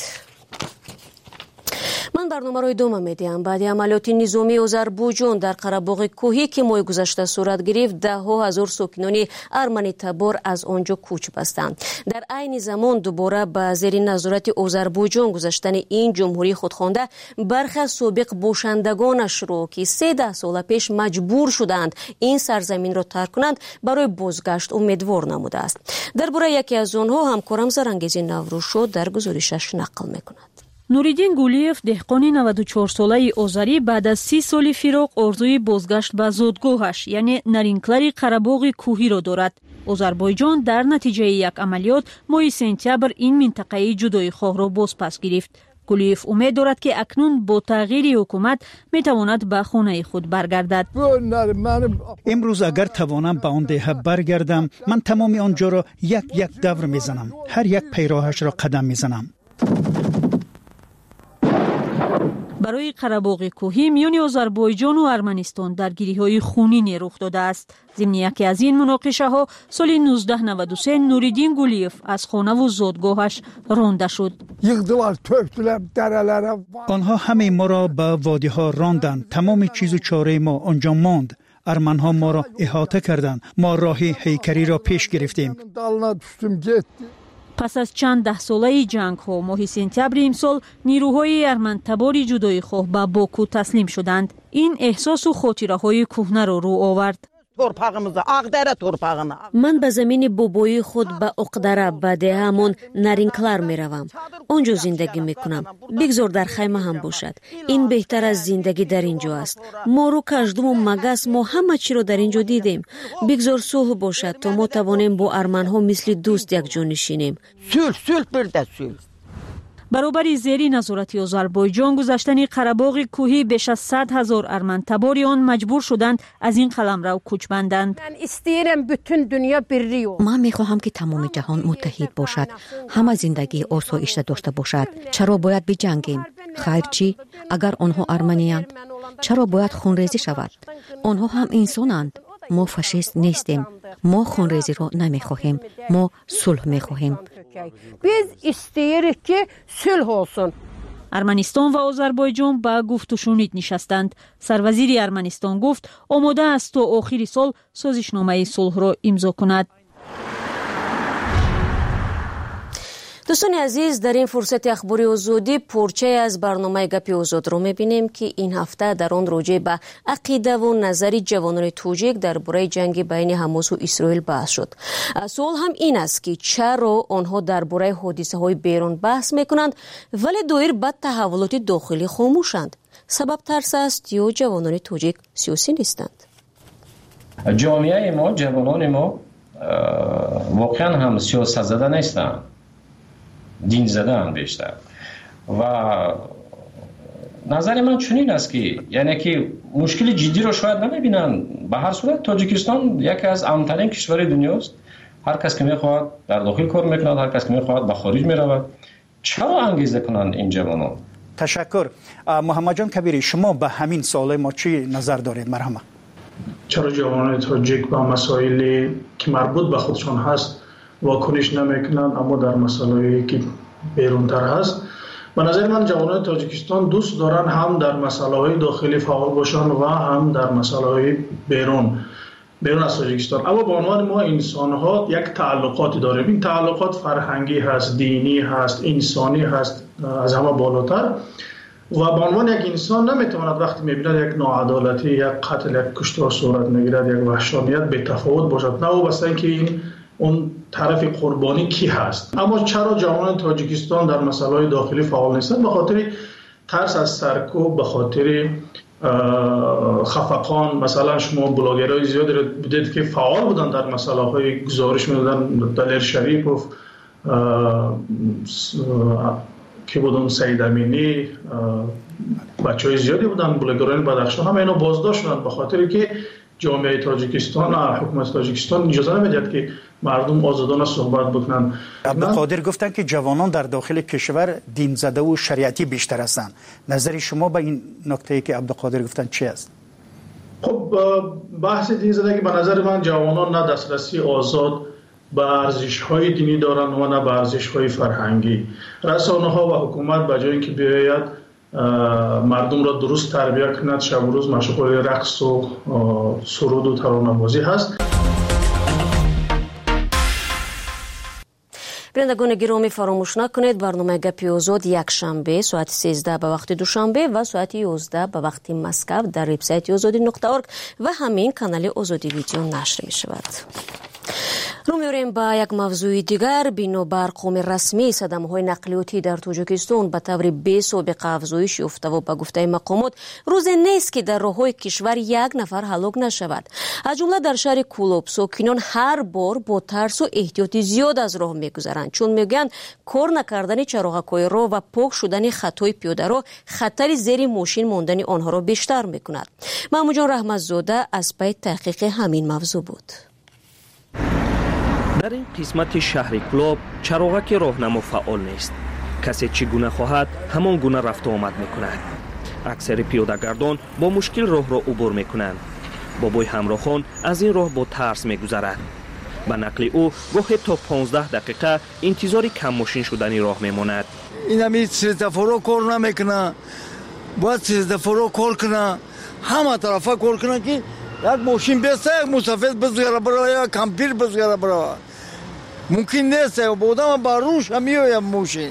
من برنامه را ادامه میدیم. بعد عملیات نظامی آذربایجان در قره‌باغ کوهی که ماه گذشته صورت گرفت، 10,000 ساکنان ارمنی تبار از آنجا کوچ بستند. در عین زمان دوباره به زیر نظارت آذربایجان گذاشتن این جمهوری خودخوانده برخی از سابق باشندگانش را که 13 سال پیش مجبور شدند این سرزمین را ترک کنند برای بازگشت امیدوار نموده است. درباره یکی از آنها همکارم زرنگیزی نوروشو در گزارشش نقل میکند. نوریدین گولیف دهقانی 94 ساله آذری بعد از 30 سال فراق آرزوی بازگشت به زادگاهش یعنی نرینکلری قره‌باغ کوهی را دارد. آذربایجان در نتیجه یک عملیات ماه سپتامبر این منطقه جدای خواه را باز پس گرفت. گولیف امید دارد که اکنون با تغییر حکومت میتواند به خانه خود برگردد. امروز اگر توانم به آن دهه برگردم، من تمام آنجا را یک دور میزنم. هر یک پیراهش را قدم میزنم. برای قره‌باغ کوهی میان آذربایجان و ارمنستان درگیری‌های خونینی رخ داده است. ضمن یکی از این مناقشه‌ها سال 1993 نوریدین گولیف از خانه و زادگاهش رانده شد. آنها همه ما را به وادی‌ها راندند. تمام چیز و چاره ما آنجا ماند. ارمن‌ها ما را احاطه کردند. ما راه هیکری را پیش گرفتیم. پس از چند ده ساله جنگ ها ماه سپتامبر امسال نیروهای ارمن تبار جدای خواه به باکو تسلیم شدند. این احساس و خاطره های کهنه را رو آورد. من به زمین بابایی خود به اقدره به دهمون نرینکلر می روم. آنجا زندگی می کنم. بگذار در خیمه هم باشد. این بهتر از زندگی در اینجا است. ما رو کشدم و مگس ما همه چی رو در اینجا دیدیم. بگذار صلح باشد تا ما توانیم با ارمن ها مثل دوست یک جا نشینیم. برابر زیر نظارت آذربایجان گذشتن قره‌باغ کوهی بیش از 100,000 ارمن تبار آن مجبور شدند از این قلمرو کوچ بندند. من میخواهم که تمام جهان متحد باشد، همه زندگی آسایش داشته باشد. چرا باید بجنگیم؟ خیر چی؟ اگر آنها ارمنی‌اند چرا باید خونریزی شود؟ آنها هم انسانند. ما فاشیست نیستیم. ما خونریزی را نمیخواهیم. ما صلح میخواهیم. biz isteyirik ki sülh olsun. ارمنستان و آذربایجان به گفت و شنید نشستند. سروزیر ارمنستان گفت آماده است تا آخر سال سازشنامه صلح را امضا کند. دوستان عزیز، در این فرصت اخباری آزادی پارچه از برنامه گپ آزاد رو می‌بینیم که این هفته در آن راجع به عقیده و نظر جوانان توجیک درباره جنگ بین حماس و اسرائیل بحث شد. سوال هم این است که چرا آنها درباره حادثه‌های بیرون بحث می‌کنند ولی دایر به تحولات داخلی خاموشند؟ سبب ترس است یا جوانان توجیک سیاسی نیستند؟ جامعه ما، جوانان ما واقعا هم سیاست زده نیستند. دین زده هم بیشتر و نظر من چنین است که یعنی که مشکل جدی رو شاید نمیبینن. به هر صورت تاجیکستان یکی از امن‌ترین کشور دنیاست هر کس که میخواهد در داخل کار میکند، هر کس که میخواهد به خارج میرود. چرا انگیزه کنند این جوانان؟ تشکر. محمد جان کبیری، شما به همین سوال ما چی نظر دارید؟ مرحبا. چرا جوانان تاجیک با مسائلی که مربوط به خودشان هست واکنش نمیکنند، اما در مسائلی که بیرونتر هست؟ به نظر من جوانان تاجیکستان دوست دارن هم در مسائل داخلی فعال باشند و هم در مسائل بیرون از تاجیکستان. اما به عنوان ما انسان ها یک تعلقاتی داریم. این تعلقات فرهنگی هست، دینی هست، انسانی هست، از همه بالاتر. و به عنوان یک انسان نمیتواند وقتی میبیند یک ناعدالتی، یک قتل، یک کشتار صورت میگیرد، یک وحشانیت به تفاوت باشد، نه وابسته اینکه این اون طرف قربانی کی هست. اما چرا جوانان تاجیکستان در مسائل داخلی فعال نیستند؟ به خاطر ترس از سرکوب، به خاطر خفقان. مثلا شما بلاگرای زیادی رو دیدید که فعال بودن در مسائل گزارش میدادن. دلیر شریفوف که بودن، سید امینی، بچهای زیادی بودن، بلاگران بدخشان، همه اینا بازداشت شدن به خاطر که جامعه تاجیکستان، حکومت تاجیکستان اجازه نمیداد که مردم آزادانه صحبت بکنن. عبدالقادر گفتن که جوانان در داخل کشور دین زده و شریعتی بیشتر هستند. نظر شما به این نکته که عبدالقادر گفتن چی است؟ خب بحث دین زده که به نظر من جوانان نه دسترسی آزاد به ارزش‌های دینی دارند و نه به ارزش‌های فرهنگی. رسانه‌ها و حکومت به جای اینکه بیاید مردم را درست تربیت کند، شب و روز مشغول رقص و سرود و ترانه‌بازی هست. بینندگان گرامی، فراموش نکنید برنامه گپی آزاد یک شنبه ساعت 13 به وقت دوشنبه و ساعت 11 به وقت مسکو در وبسایت azadi.org و همین کانال آزادی ویدیو نشر می شود. رو می‌آوریم به یک موضوع دیگر. بنابر ارقام رسمی صدمه‌های نقلیاتی در تاجیکستان به طور بی‌سابقه افزایش یافته و به گفته مقامات روز نیست که در راه‌های کشور یک نفر هلاک نشود. از جمله در شهر کولوب ساکنان هر بار با ترس و احتیاط زیاد از راه می‌گذرند، چون میگن کار نکردن چراغک‌های راه و پاک شدن خطای پیاده رو خطر زیر ماشین ماندن آنها را بیشتر می‌کند. محمود جان رحمت‌زاده از پی تحقیق همین موضوع بود. در این قسمت شهر کلوب چراغک راهنما فعال نیست. کسی چگونه خواهد همان گونه رفت و آمد میکند. اکثر پیاده‌گردان با مشکل راه را عبور میکنند. بابای همراهان از این راه با ترس میگذرد. به نقل او گاهی تا 15 دقیقه انتظار کم ماشین شدن راه میماند. این همی سیزدفرو کار نمیکنه، باید سیزدفرو کار کنه، همه طرفه کار کنه که یک ماشین بیسته، یک مسافر بزگره برای، یک کمپیر بزگره برای. ممکن نیست بودم با روش همیه ماشین.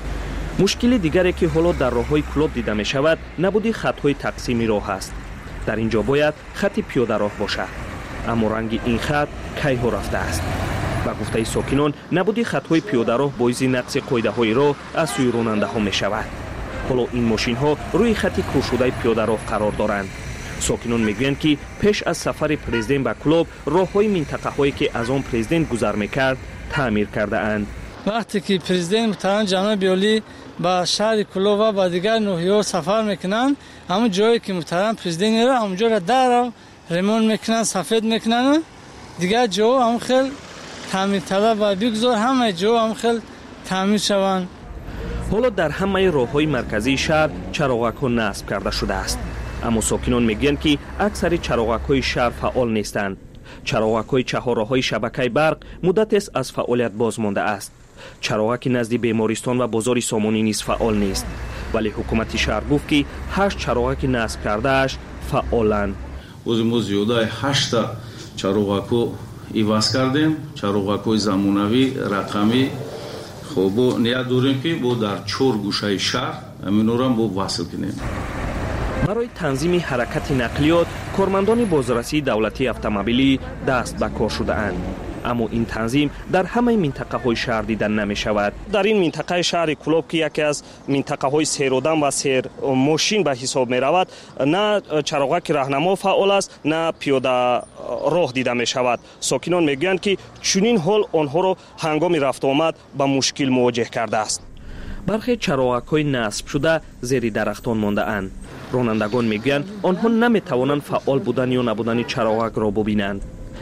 مشکل دیگری که حالا در راه‌های کلوب دیده می شود نبودی خط‌های تقسیمی راه است. در اینجا باید خط پیاده راه باشد، اما رنگ این خط کی‌ها رفته است. با گفته ساکنان نبودی خط‌های پیاده راه باعث نقض قاعده‌های راه از سوی راننده‌ها می شود. حالا این ماشین‌ها روی خط کور شده پیاده راه قرار دارند. ساکنان میگویند که پیش از سفر پرزیدنت به کلوب راه‌های منطقه‌هایی که از آن پرزیدنت گذر می‌کرد تعمیر کرده اند. وقتی که پرزیدنت محترم جناب بیولی با شهر کلوب و با دیگر ناحیه‌ها سفر میکنند، همون جایی که محترم پرزیدنت میره اونجا را در ریمون میکنن، سفید میکنن. دیگر جا هم خیلی تعمیر طلب و بگذار همه جا هم خیلی تعمیر شوند. حالا در همه راه‌های مرکزی شهر چراغک‌ها نصب کرده شده است، اما ساکنان میگویند که اکثر چراغک‌های شهر فعال نیستند. چراغک‌های چهارراه‌های شبکه برق مدت است از فعالیت باز مانده است. چراغک نزد بیمارستان و بازار سامانی نیز فعال نیست، ولی حکومت شهر گفت که 8 چراغک نصب کرده اش فعالند. ما زیاده 8 چراغک ایواز کردیم، چراغک‌های زمانوی رقمی. خب نیاز داریم که با در 4 گوشه شهر همین رو با وصل کنیم. برای تنظیم حرکت نقلیات کارمندان بازرسی دولتی اتومبیلی دست به کار شده اند، اما این تنظیم در همه منطقه های شهر دیدن نمی شود. در این منطقه شهر کلوب که یکی از منطقه های سیرودن و سیر ماشین به حساب می رود، نه چراغک راهنما فعال است نه پیاده راه دیده می شود. ساکنان می گویند که چنین حال آنها را هنگام رفت آمد به مشکل مواجه کرده است. برخی چراغک‌های نصب شده زیر درختان مانده اند. رانندگان میگویند آنها نمیتوانند فعال بودن یا نبودن چراغک را ببینند.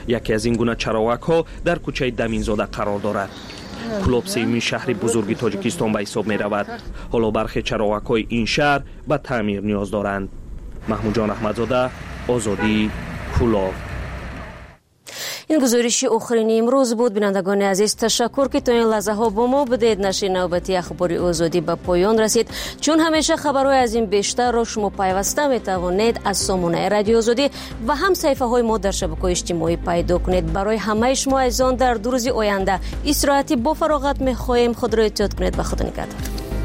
یکی از این گونه چراغک‌ها در کوچه دمینزاده قرار دارد. کلوب سیمی شهر بزرگ تاجیکستان به حساب می رود. حالا برخی چراغک‌های این شهر به تعمیر نیاز دارند. محمود جان احمدزاده، آزادی، کلوب. این گزارش آخرین امروز بود. بینندگان عزیز تشکر که تا این لحظه ها با ما بودید. نشر نوبتی اخبار آزادی به پایان رسید. چون همیشه خبرهای از این بیشتر را شما پیوسته می توانید از سامانه رادیو آزادی و هم صفحه های ما در شبکه‌های اجتماعی پیدا کنید. برای همه شما عزیزان در دو روز آینده استراحتی با فراغت می خواهیم. خود را احتیاط کنید. به خدا نگهدار.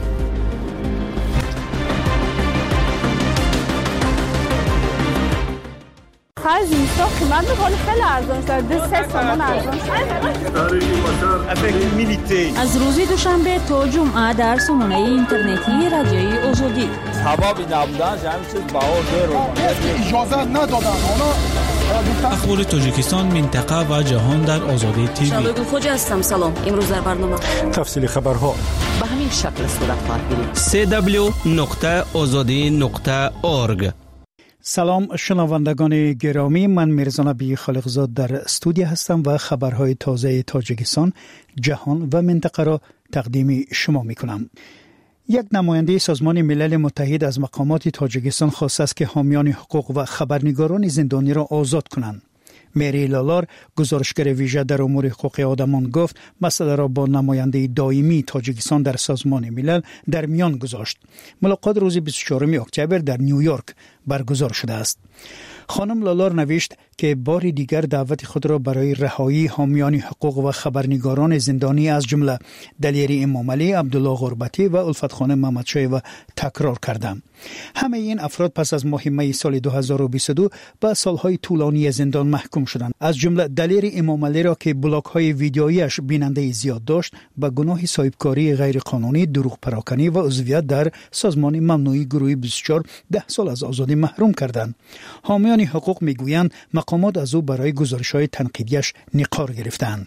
خرج اینستا قیمت بکنه خیلی ارزان شد. 2 سامان ارزان شد. از روز دوشنبه تا جمعه در سامانه اینترنتی رادیوی آزادی. سبب نبودن همین چیز بها زیرو. اجازه ندادن. اخبار تاجیکستان، منطقه و جهان در آزادی تیوی. شادو خوجا هستم. سلام. امروز در برنامه تفصیل خبرها به همین شکل صورت خواهد گرفت. www.azadi.org. سلام شنوندگان گرامی، من میرزا نبی خالقزاد در استودیو هستم و خبرهای تازه تاجیکستان، جهان و منطقه را تقدیم شما میکنم. یک نماینده سازمان ملل متحد از مقامات تاجیکستان خواسته است که حامیان حقوق و خبرنگاران زندانی را آزاد کنند. مری لالار، گزارشگر ویژه در امور حقوق آدمان، گفت مسئله را با نماینده دائمی تاجیکستان در سازمان ملل در میان گذاشت. ملاقات روز 24 اکتبر در نیویورک برگزار شده است. خانم لالار نوشت که بار دیگر دعوت خود را برای رهایی حامیان حقوق و خبرنگاران زندانی از جمله دلیری امامعلی، عبدالله غربتی و الفت خانم محمدشاه تکرار کردند. همه این افراد پس از ماه می سال 2022 به سالهای طولانی زندان محکوم شدند. از جمله دلیر امامعلی را که بلاک‌های ویدیویی‌اش بیننده زیاد داشت به گناه صاحبکاری غیرقانونی، دروغ پراکنی و عضویت در سازمان ممنوعی گروه 24 10 سال از آزادی محروم کردند. حامیان حقوق میگویند مقامات از او برای گزارش‌های تنقیدیش نقار گرفتند.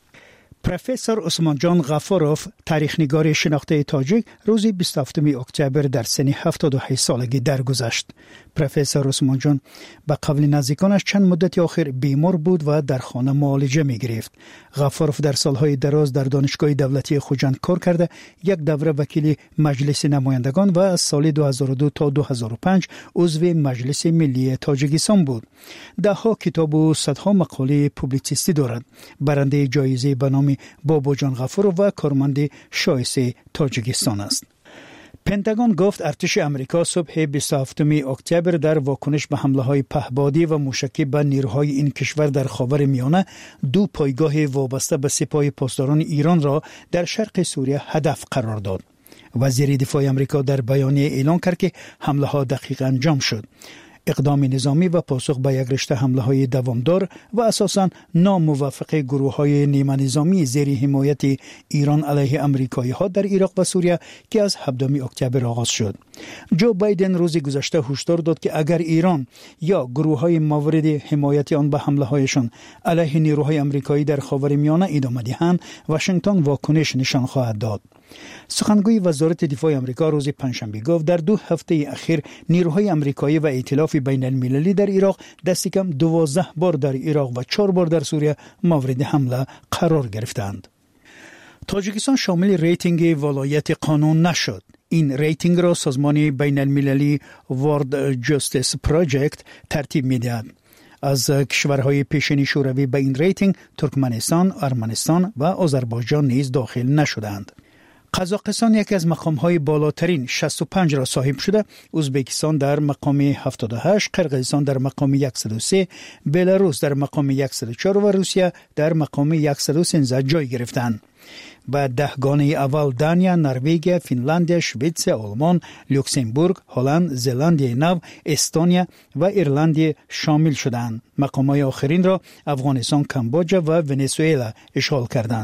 پروفسور عثمان جان غفاروف، تاریخ‌نگار شناخته تاجیک، روز 27 اکتبر در سن 78 سالگی درگذشت. پروفسور عثمان جان به قول نزدیکانش چند مدت آخر بیمار بود و در خانه معالجه می‌گرفت. غفاروف در سالهای دراز در دانشگاه دولتی خوجند کار کرده، یک دوره وکیل مجلس نمایندگان و از سال 2002 تا 2005 عضو مجلس ملی تاجیکستان بود. ده‌ها کتاب و صدها مقاله پوبلیسیستی دارد. برنده جایزه به نام بابا جان غفاروف و کارمند شایسته تاجیکستان است. پنتاگون گفت ارتش امریکا صبح 27 اکتبر در واکنش به حمله‌های پهپادی و موشکی به نیروهای این کشور در خاورمیانه 2 پایگاه وابسته به سپاه پاسداران ایران را در شرق سوریه هدف قرار داد. وزیر دفاع امریکا در بیانیه اعلام کرد که حمله‌ها دقیق انجام شد. اقدام نظامی و پاسخ به یک رشته حمله‌های دوامدار و اساساً ناموافق گروه‌های نیمه نظامی زیر حمایت ایران علیه آمریکایی‌ها در عراق و سوریه که از 17 اکتبر آغاز شد. جو بایدن روز گذشته هشدار داد که اگر ایران یا گروه‌های مورد حمایت آن به حمله‌هایشان علیه نیروهای آمریکایی در خاورمیانه ادامه دهند، واشنگتن واکنش نشان خواهد داد. سخنگوی وزارت دفاع آمریکا روز پنجشنبه گفت در 2 هفته اخیر نیروهای آمریکایی و ائتلاف بین المللی در عراق دست کم 12 بار در عراق و 4 بار در سوریه مورد حمله قرار گرفتند. تاجیکستان شامل ریتینگ ولایت قانون نشد. این ریتینگ را سازمان بین المللی ورلد جاستس پروژکت ترتیب می‌دهد. از کشورهای پیشینی شوروی به این ریتینگ ترکمنستان، ارمنستان و آذربایجان نیز داخل نشدند. قزاقستان یکی از مقام‌های بالاترین 65 را صاحب شده، ازبکستان در مقام 78، قرقیزستان در مقام 103، بلاروس در مقام 104 و روسیه در مقام 113 جای گرفتند. به 10 گانه اول دانیا، نروژ، فنلاند، سوئد، آلمان، لوکزامبورگ، هلند، زلاندی نو، استونیا و ایرلند شامل شدند. مقام‌های آخرین را افغانستان، کامبوجا و ونزوئلا اشغال کردند.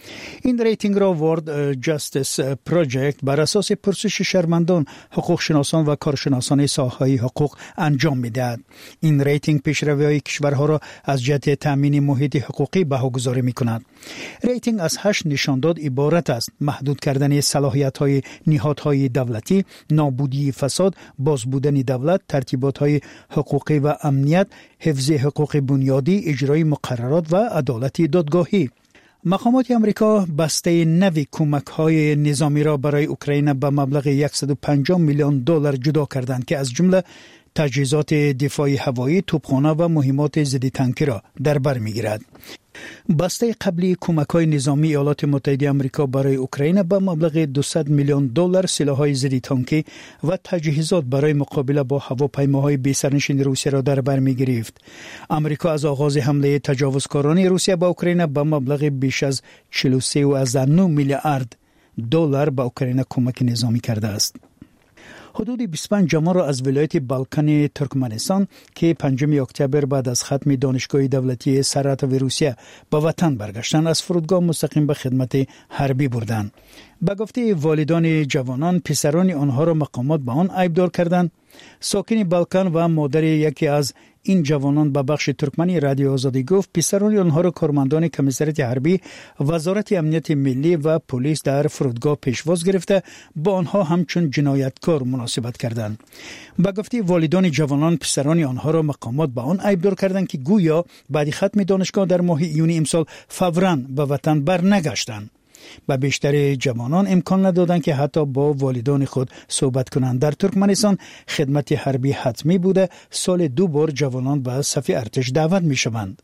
این ریتینگ را ورد جاستس پروژکت بر اساس پرسش شهروندان، حقوق شناسان و کارشناسان ساحه حقوق انجام می‌دهد. این ریتینگ پیشروی‌های کشورها را از جهت تامین محیط حقوقی بهاگذاری می‌کند. ریتینگ از 8 نشانداد عبارت است: محدود کردن صلاحیت‌های نهادهای دولتی، نابودی فساد، بازبودن دولت، ترتیبات‌های حقوقی و امنیت، حفظ حقوق بنیادی، اجرای مقررات و عدالت دادگاهی. مقامات امریکا بسته نوی کمک‌های نظامی را برای اوکراین به مبلغ 150 میلیون دلار جدا کردند که از جمله تجهیزات دفاع هوایی، توپخانه و مهمات ضد تانکی را در بر می‌گیرد. بسته قبلی کمک‌های نظامی ایالات متحده آمریکا برای اوکراین به مبلغ 200 میلیون دلار سلاح‌های ضد تانکی و تجهیزات برای مقابله با هواپیماهای بی‌سرنشین روسیه را در بر می‌گرفت. آمریکا از آغاز حمله تجاوزکاران روسیه به اوکراین به مبلغ بیش از 43.9 میلیارد دلار به اوکراین کمک نظامی کرده است. حدود 25 جوان را از ولایت بالکان ترکمنستان که 5 اکتبر بعد از ختم دانشگاه دولتی ساراتوو روسیه به وطن برگشتند، از فرودگاه مستقیم به خدمت حربی بردند. به گفته والدان جوانان، پسران آنها را مقامات به آن عیبدار کردند. ساکن بالکان و مادر یکی از این جوانان به بخش ترکمنی رادیو آزادی گفت پسران آنها را کارمندان کمیسریت حربی، وزارت امنیت ملی و پلیس در فرودگاه پیشواز گرفته با آنها همچون جنایتکار مناسبت کردند. به گفته والدان جوانان، پسران آنها را مقامات به آن عیبدار کردند که گویا بعد ختم دانشگاه در ماه یونی امسال فوراً به وطن برنگشتند. به بیشتر جوانان امکان ندادند که حتی با والدان خود صحبت کنند. در ترکمنستان خدمت حربی حتمی بوده. سال 2 بار جوانان به صف ارتش دعوت می شوند.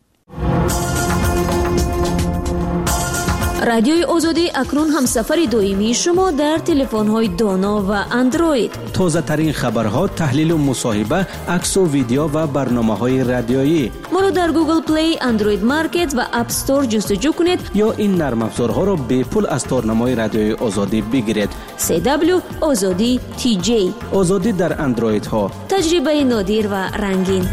رادیوی آزادی اکنون هم سفر دائمی شما در تلفن‌های دانا و اندروید. تازه ترین خبرها، تحلیل و مصاحبه، عکس و ویدیو و برنامه‌های رادیویی. ما را در گوگل پلی، اندروید مارکت و اپ استور جستجو کنید یا این نرم افزارها را به پول از تارنمای رادیوی آزادی بگیرید. CW آزادی TJ. آزادی در اندروید ها. تجربه نادر و رنگین.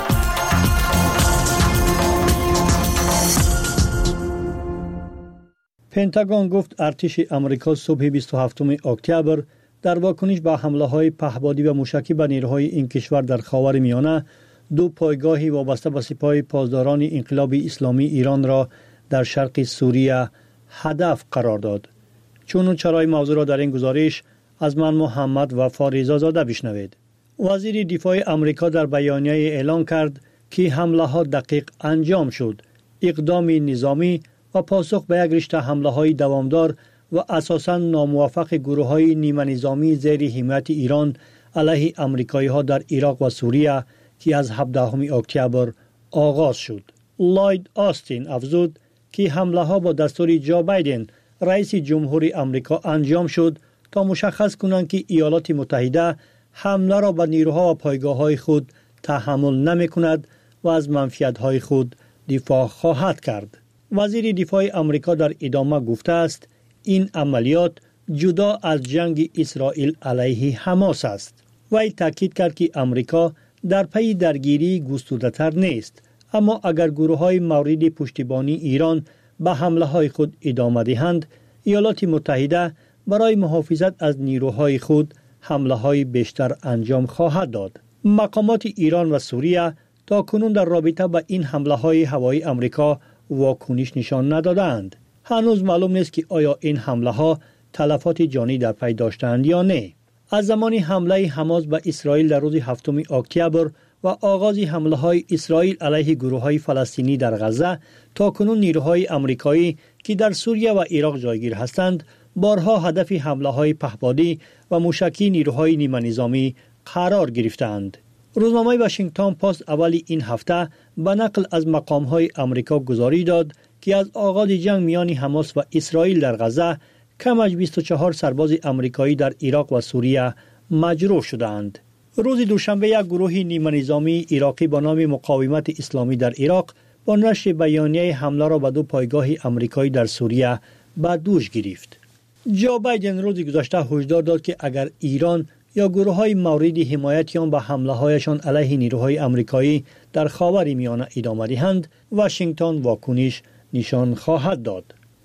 پنتاگون گفت ارتش آمریکا صبح 27 اکتبر در واکنش به حمله‌های پهپادی و موشکی به نیروهای این کشور در خاورمیانه 2 پایگاه وابسته به سپاه پاسداران انقلاب اسلامی ایران را در شرق سوریه هدف قرار داد. چون چرای موضوع را در این گزارش از من محمد وفا رضازاده بشنوید. وزیر دفاع آمریکا در بیانیه اعلام کرد که حمله‌ها دقیق انجام شد. اقدام نظامی و پاسخ به یک رشته حمله‌های دوامدار و اساساً ناموفق گروه‌های نیمه نظامی زیر حمایت ایران علیه آمریکایی‌ها در عراق و سوریه که از 17 اکتبر آغاز شد. لوید آستین افزود که حمله‌ها با دستور جو بایدن رئیس جمهور آمریکا انجام شد تا مشخص کنند که ایالات متحده حمله را به نیروها و پایگاه‌های خود تحمل نمی‌کند و از منفعت‌های خود دفاع خواهد کرد. وزیر دفاع آمریکا در ادامه گفته است این عملیات جدا از جنگ اسرائیل علیه حماس است. وی تاکید کرد که آمریکا در پی درگیری گسترده‌تر نیست، اما اگر گروه‌های مورد پشتیبانی ایران به حمله‌های خود ادامه دهند، ایالات متحده برای محافظت از نیروهای خود حمله‌های بیشتر انجام خواهد داد. مقامات ایران و سوریه تا کنون در رابطه با این حمله‌های هوایی آمریکا واکنش نشان ندادند. هنوز معلوم نیست که آیا این حمله‌ها تلفات جانی در پی داشتند یا نه. از زمان حمله حماس به اسرائیل در روز 7 اکتبر و آغاز حمله‌های اسرائیل علیه گروه‌های فلسطینی در غزه تا کنون نیروهای آمریکایی که در سوریه و عراق جایگیر هستند بارها هدف حمله‌های پهپادی و موشکی نیروهای نیمه نظامی قرار گرفتند. روزنامه واشنگتن پست اول این هفته به نقل از مقام‌های آمریکا گزارش داد که از آغاز جنگ میان حماس و اسرائیل در غزه کم از 24 سرباز آمریکایی در عراق و سوریه مجروح شدند. روز دوشنبه یک گروه نیمه نظامی عراقی به نام مقاومت اسلامی در عراق با نشر بیانیه حمله را به 2 پایگاه آمریکایی در سوریه به دوش گرفت. جو بایدن روز گذشته هشدار داد که اگر ایران یا گروه‌های مورد حمایت آن به حمله‌هایشان علیه نیروهای آمریکایی در خاورمیانه ادامه دهند، واشنگتن واکنش نشان خواهد داد.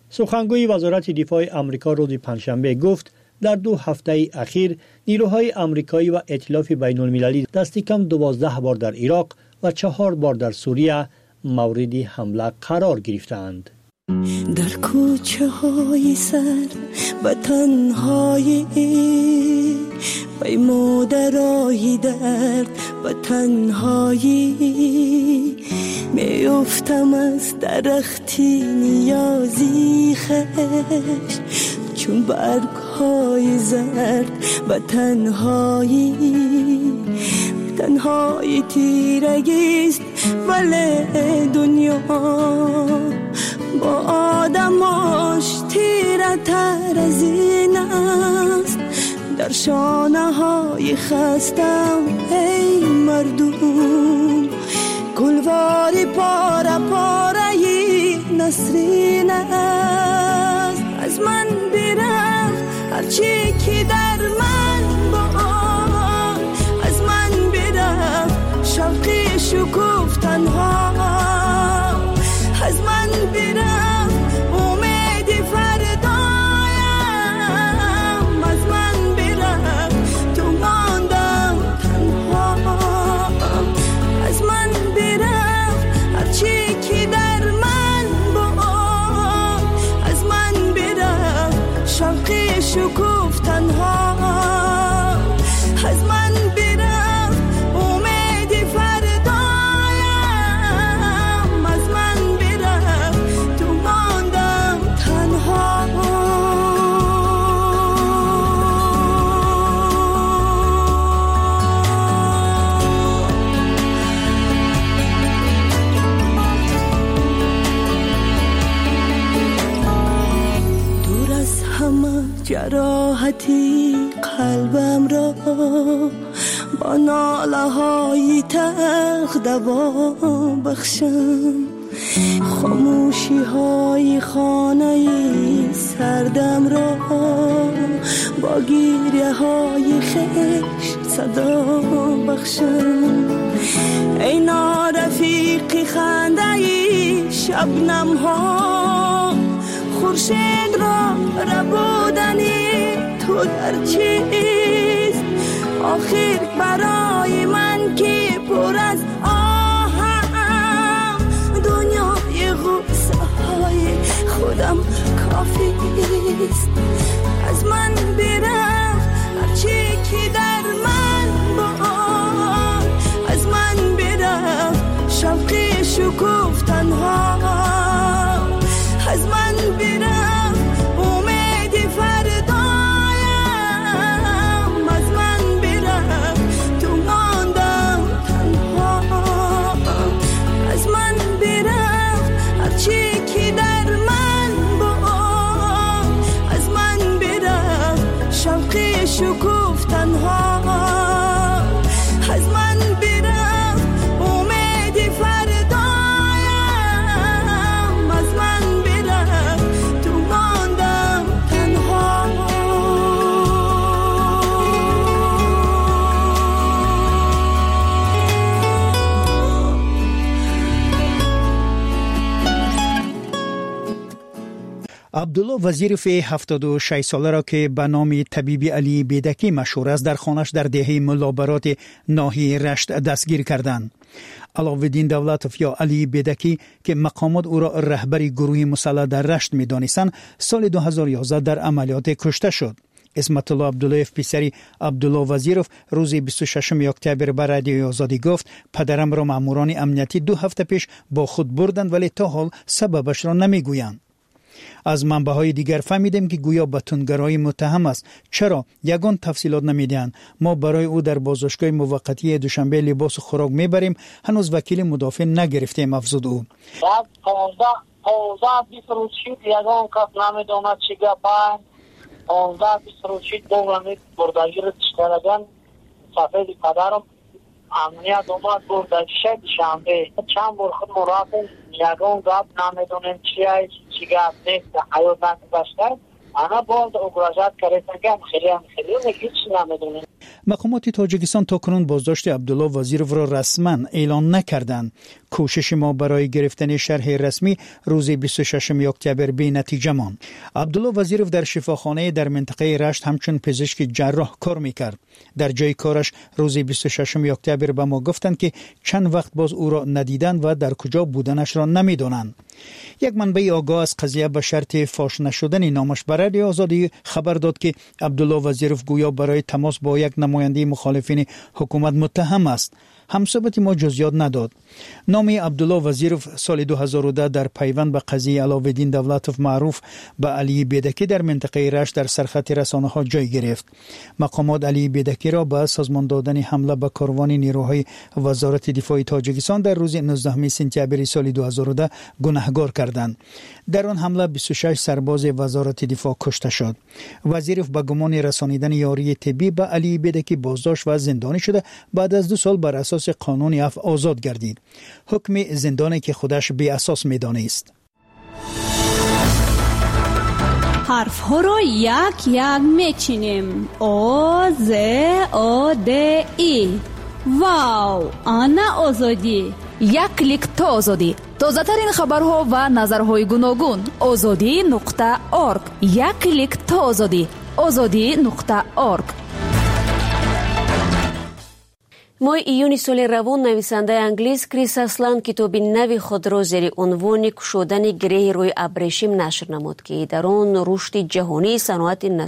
سخنگوی وزارت دفاع آمریکا روز پنجشنبه گفت در 2 هفته اخیر نیروهای آمریکایی و ائتلاف بین المللی دست کم 12 بار در عراق و 4 بار در سوریه مورد حمله قرار گرفتند. در کوچه های سرد و تنهایی پیمودرای درد و تنهایی میافتم از درختی نیازی خش چون برگ های زرد و تنهایی تنهایی تیرگیست ولی دنیا با آدماش تیره تر از این است. در شانه های خستم ای مردم گلواری پاره پاره نسرین است. از من برفت هرچی که در من بود، از من برفت شوقی شکوفتن ها، از من برفت امید فردایم، از من برفت تو ماندم تنها، از من برفت هرچی که در من بود، از من برفت شوقی شکوفتن ها، از من برفت امید فردایم، از من برفت تو ماندم تنها. دور از همه جراحتی قلبم را با ناله های تلخ دوا بخشم، خاموشی های خانه سردم را با گریه های خشت صدا بخشم. ای نارفیق خنده شبنم ها، خورشید را ربودنی تو در چیست؟ آخر برای من که پر از آهم، دنیای غصه های خودم کافی است. از من برفت هرچی که در من بود، از من برفت شوقی شکوفتن ها، از من برفت امید فردایم، از من برفت تو ماندم تنها، از من برفت هرچی که در من بود، از من برفت شوقی شکوفتن ها، از من برفت امید فردایم، از من برفت تو ماندم تنها. عبدالله وزیرف 76 ساله را که به نام طبیب علی بیدکی مشهور است در خانه‌اش در دهه ملابرات ناحیه رشت دستگیر کردند. علاوالدین دولتوف یا علی بیدکی که مقامات او را رهبر گروه مسلح در رشت می‌دانستند، سال 2011 در عملیات کشته شد. اسمت الله عبداللهیف پسری عبدالله وزیرف روز 26 اکتبر به رادیوی آزادی گفت پدرم را ماموران امنیتی 2 هفته پیش با خود بردند ولی تا حال سببش را نمیگویند. از منبع‌های دیگر فهمیدیم که گویا به تندگرایی متهم است. چرا یگان تفصیلات نمیدهند؟ ما برای او در بازداشتگاه موقتی دوشنبه لباس و خوراک میبریم. هنوز وکیل مدافع نگرفتیم، افزود او. بعد 15 بیفروشید یگان کس نمیدوند چی گپن، 15 بیفروشید دومی بردگیر تشترگان سفید پدرم امنیت اومد بردگیشه شنبه چند بار خود مرافع یگان گپ نمیدونیم چی گپ نیست حیات نکبشتر انا باید اگراجات کردن خیلی هیچ نمیدونیم. مقامات تاجیکستان تاکنون بازداشت عبدالله وزیرف را رسما اعلان نکردند. کوشش ما برای گرفتن شرح رسمی روز 26 اکتبر بی نتیجه ماند. عبدالله وزیروف در شفاخانه در منطقه رشت همچون پزشک جراح کار میکرد. در جای کارش روز 26 اکتبر به ما گفتند که چند وقت باز او را ندیدند و در کجا بودنش را نمیدانند. یک منبع آگاه از قضیه به شرط فاش نشدن نامش به رادیو آزادی خبر داد که عبدالله وزیروف گویا برای تماس با یک نماینده مخالفین حکومت متهم است. همصحبت ما جزئیات نداد. نام عبدالله وزیروف سال 2010 در پیوند به قضیه علاوالدین دولتوف معروف به علی بیدکی در منطقه رشت در سرخط رسانه‌ها جای گرفت. مقامات علی بیدکی را به سازمان دادن حمله به کاروان نیروهای وزارت دفاع تاجیکستان در روز 19 سپتامبر سال 2010 گناهکار کردند. در آن حمله 26 سرباز وزارت دفاع کشته شد. وزیروف به گمان رسانیدن یاری طبی به علی بیدکی بازداشت و زندانی شده. بعد از 2 سال بر اساس قانون عفو آزاد گردید. حکم زندانی که خودش بی اساس می‌دانست. حرف ها را یک یک میچینیم. آ ز آ د ای. واو، آنا آزادی. یک کلیک تا آزادی. تازه ترین خبرها و نظرهای گوناگون. azadi.org. یک کلیک تا آزادی. azadi.org. ماه ایون سال روان نویسنده انگلیس کریس اسلند کتابی نوی خود را زیر عنوان کشودن گره روی ابریشم نشر نمود که در آن رشد جهانی صنعت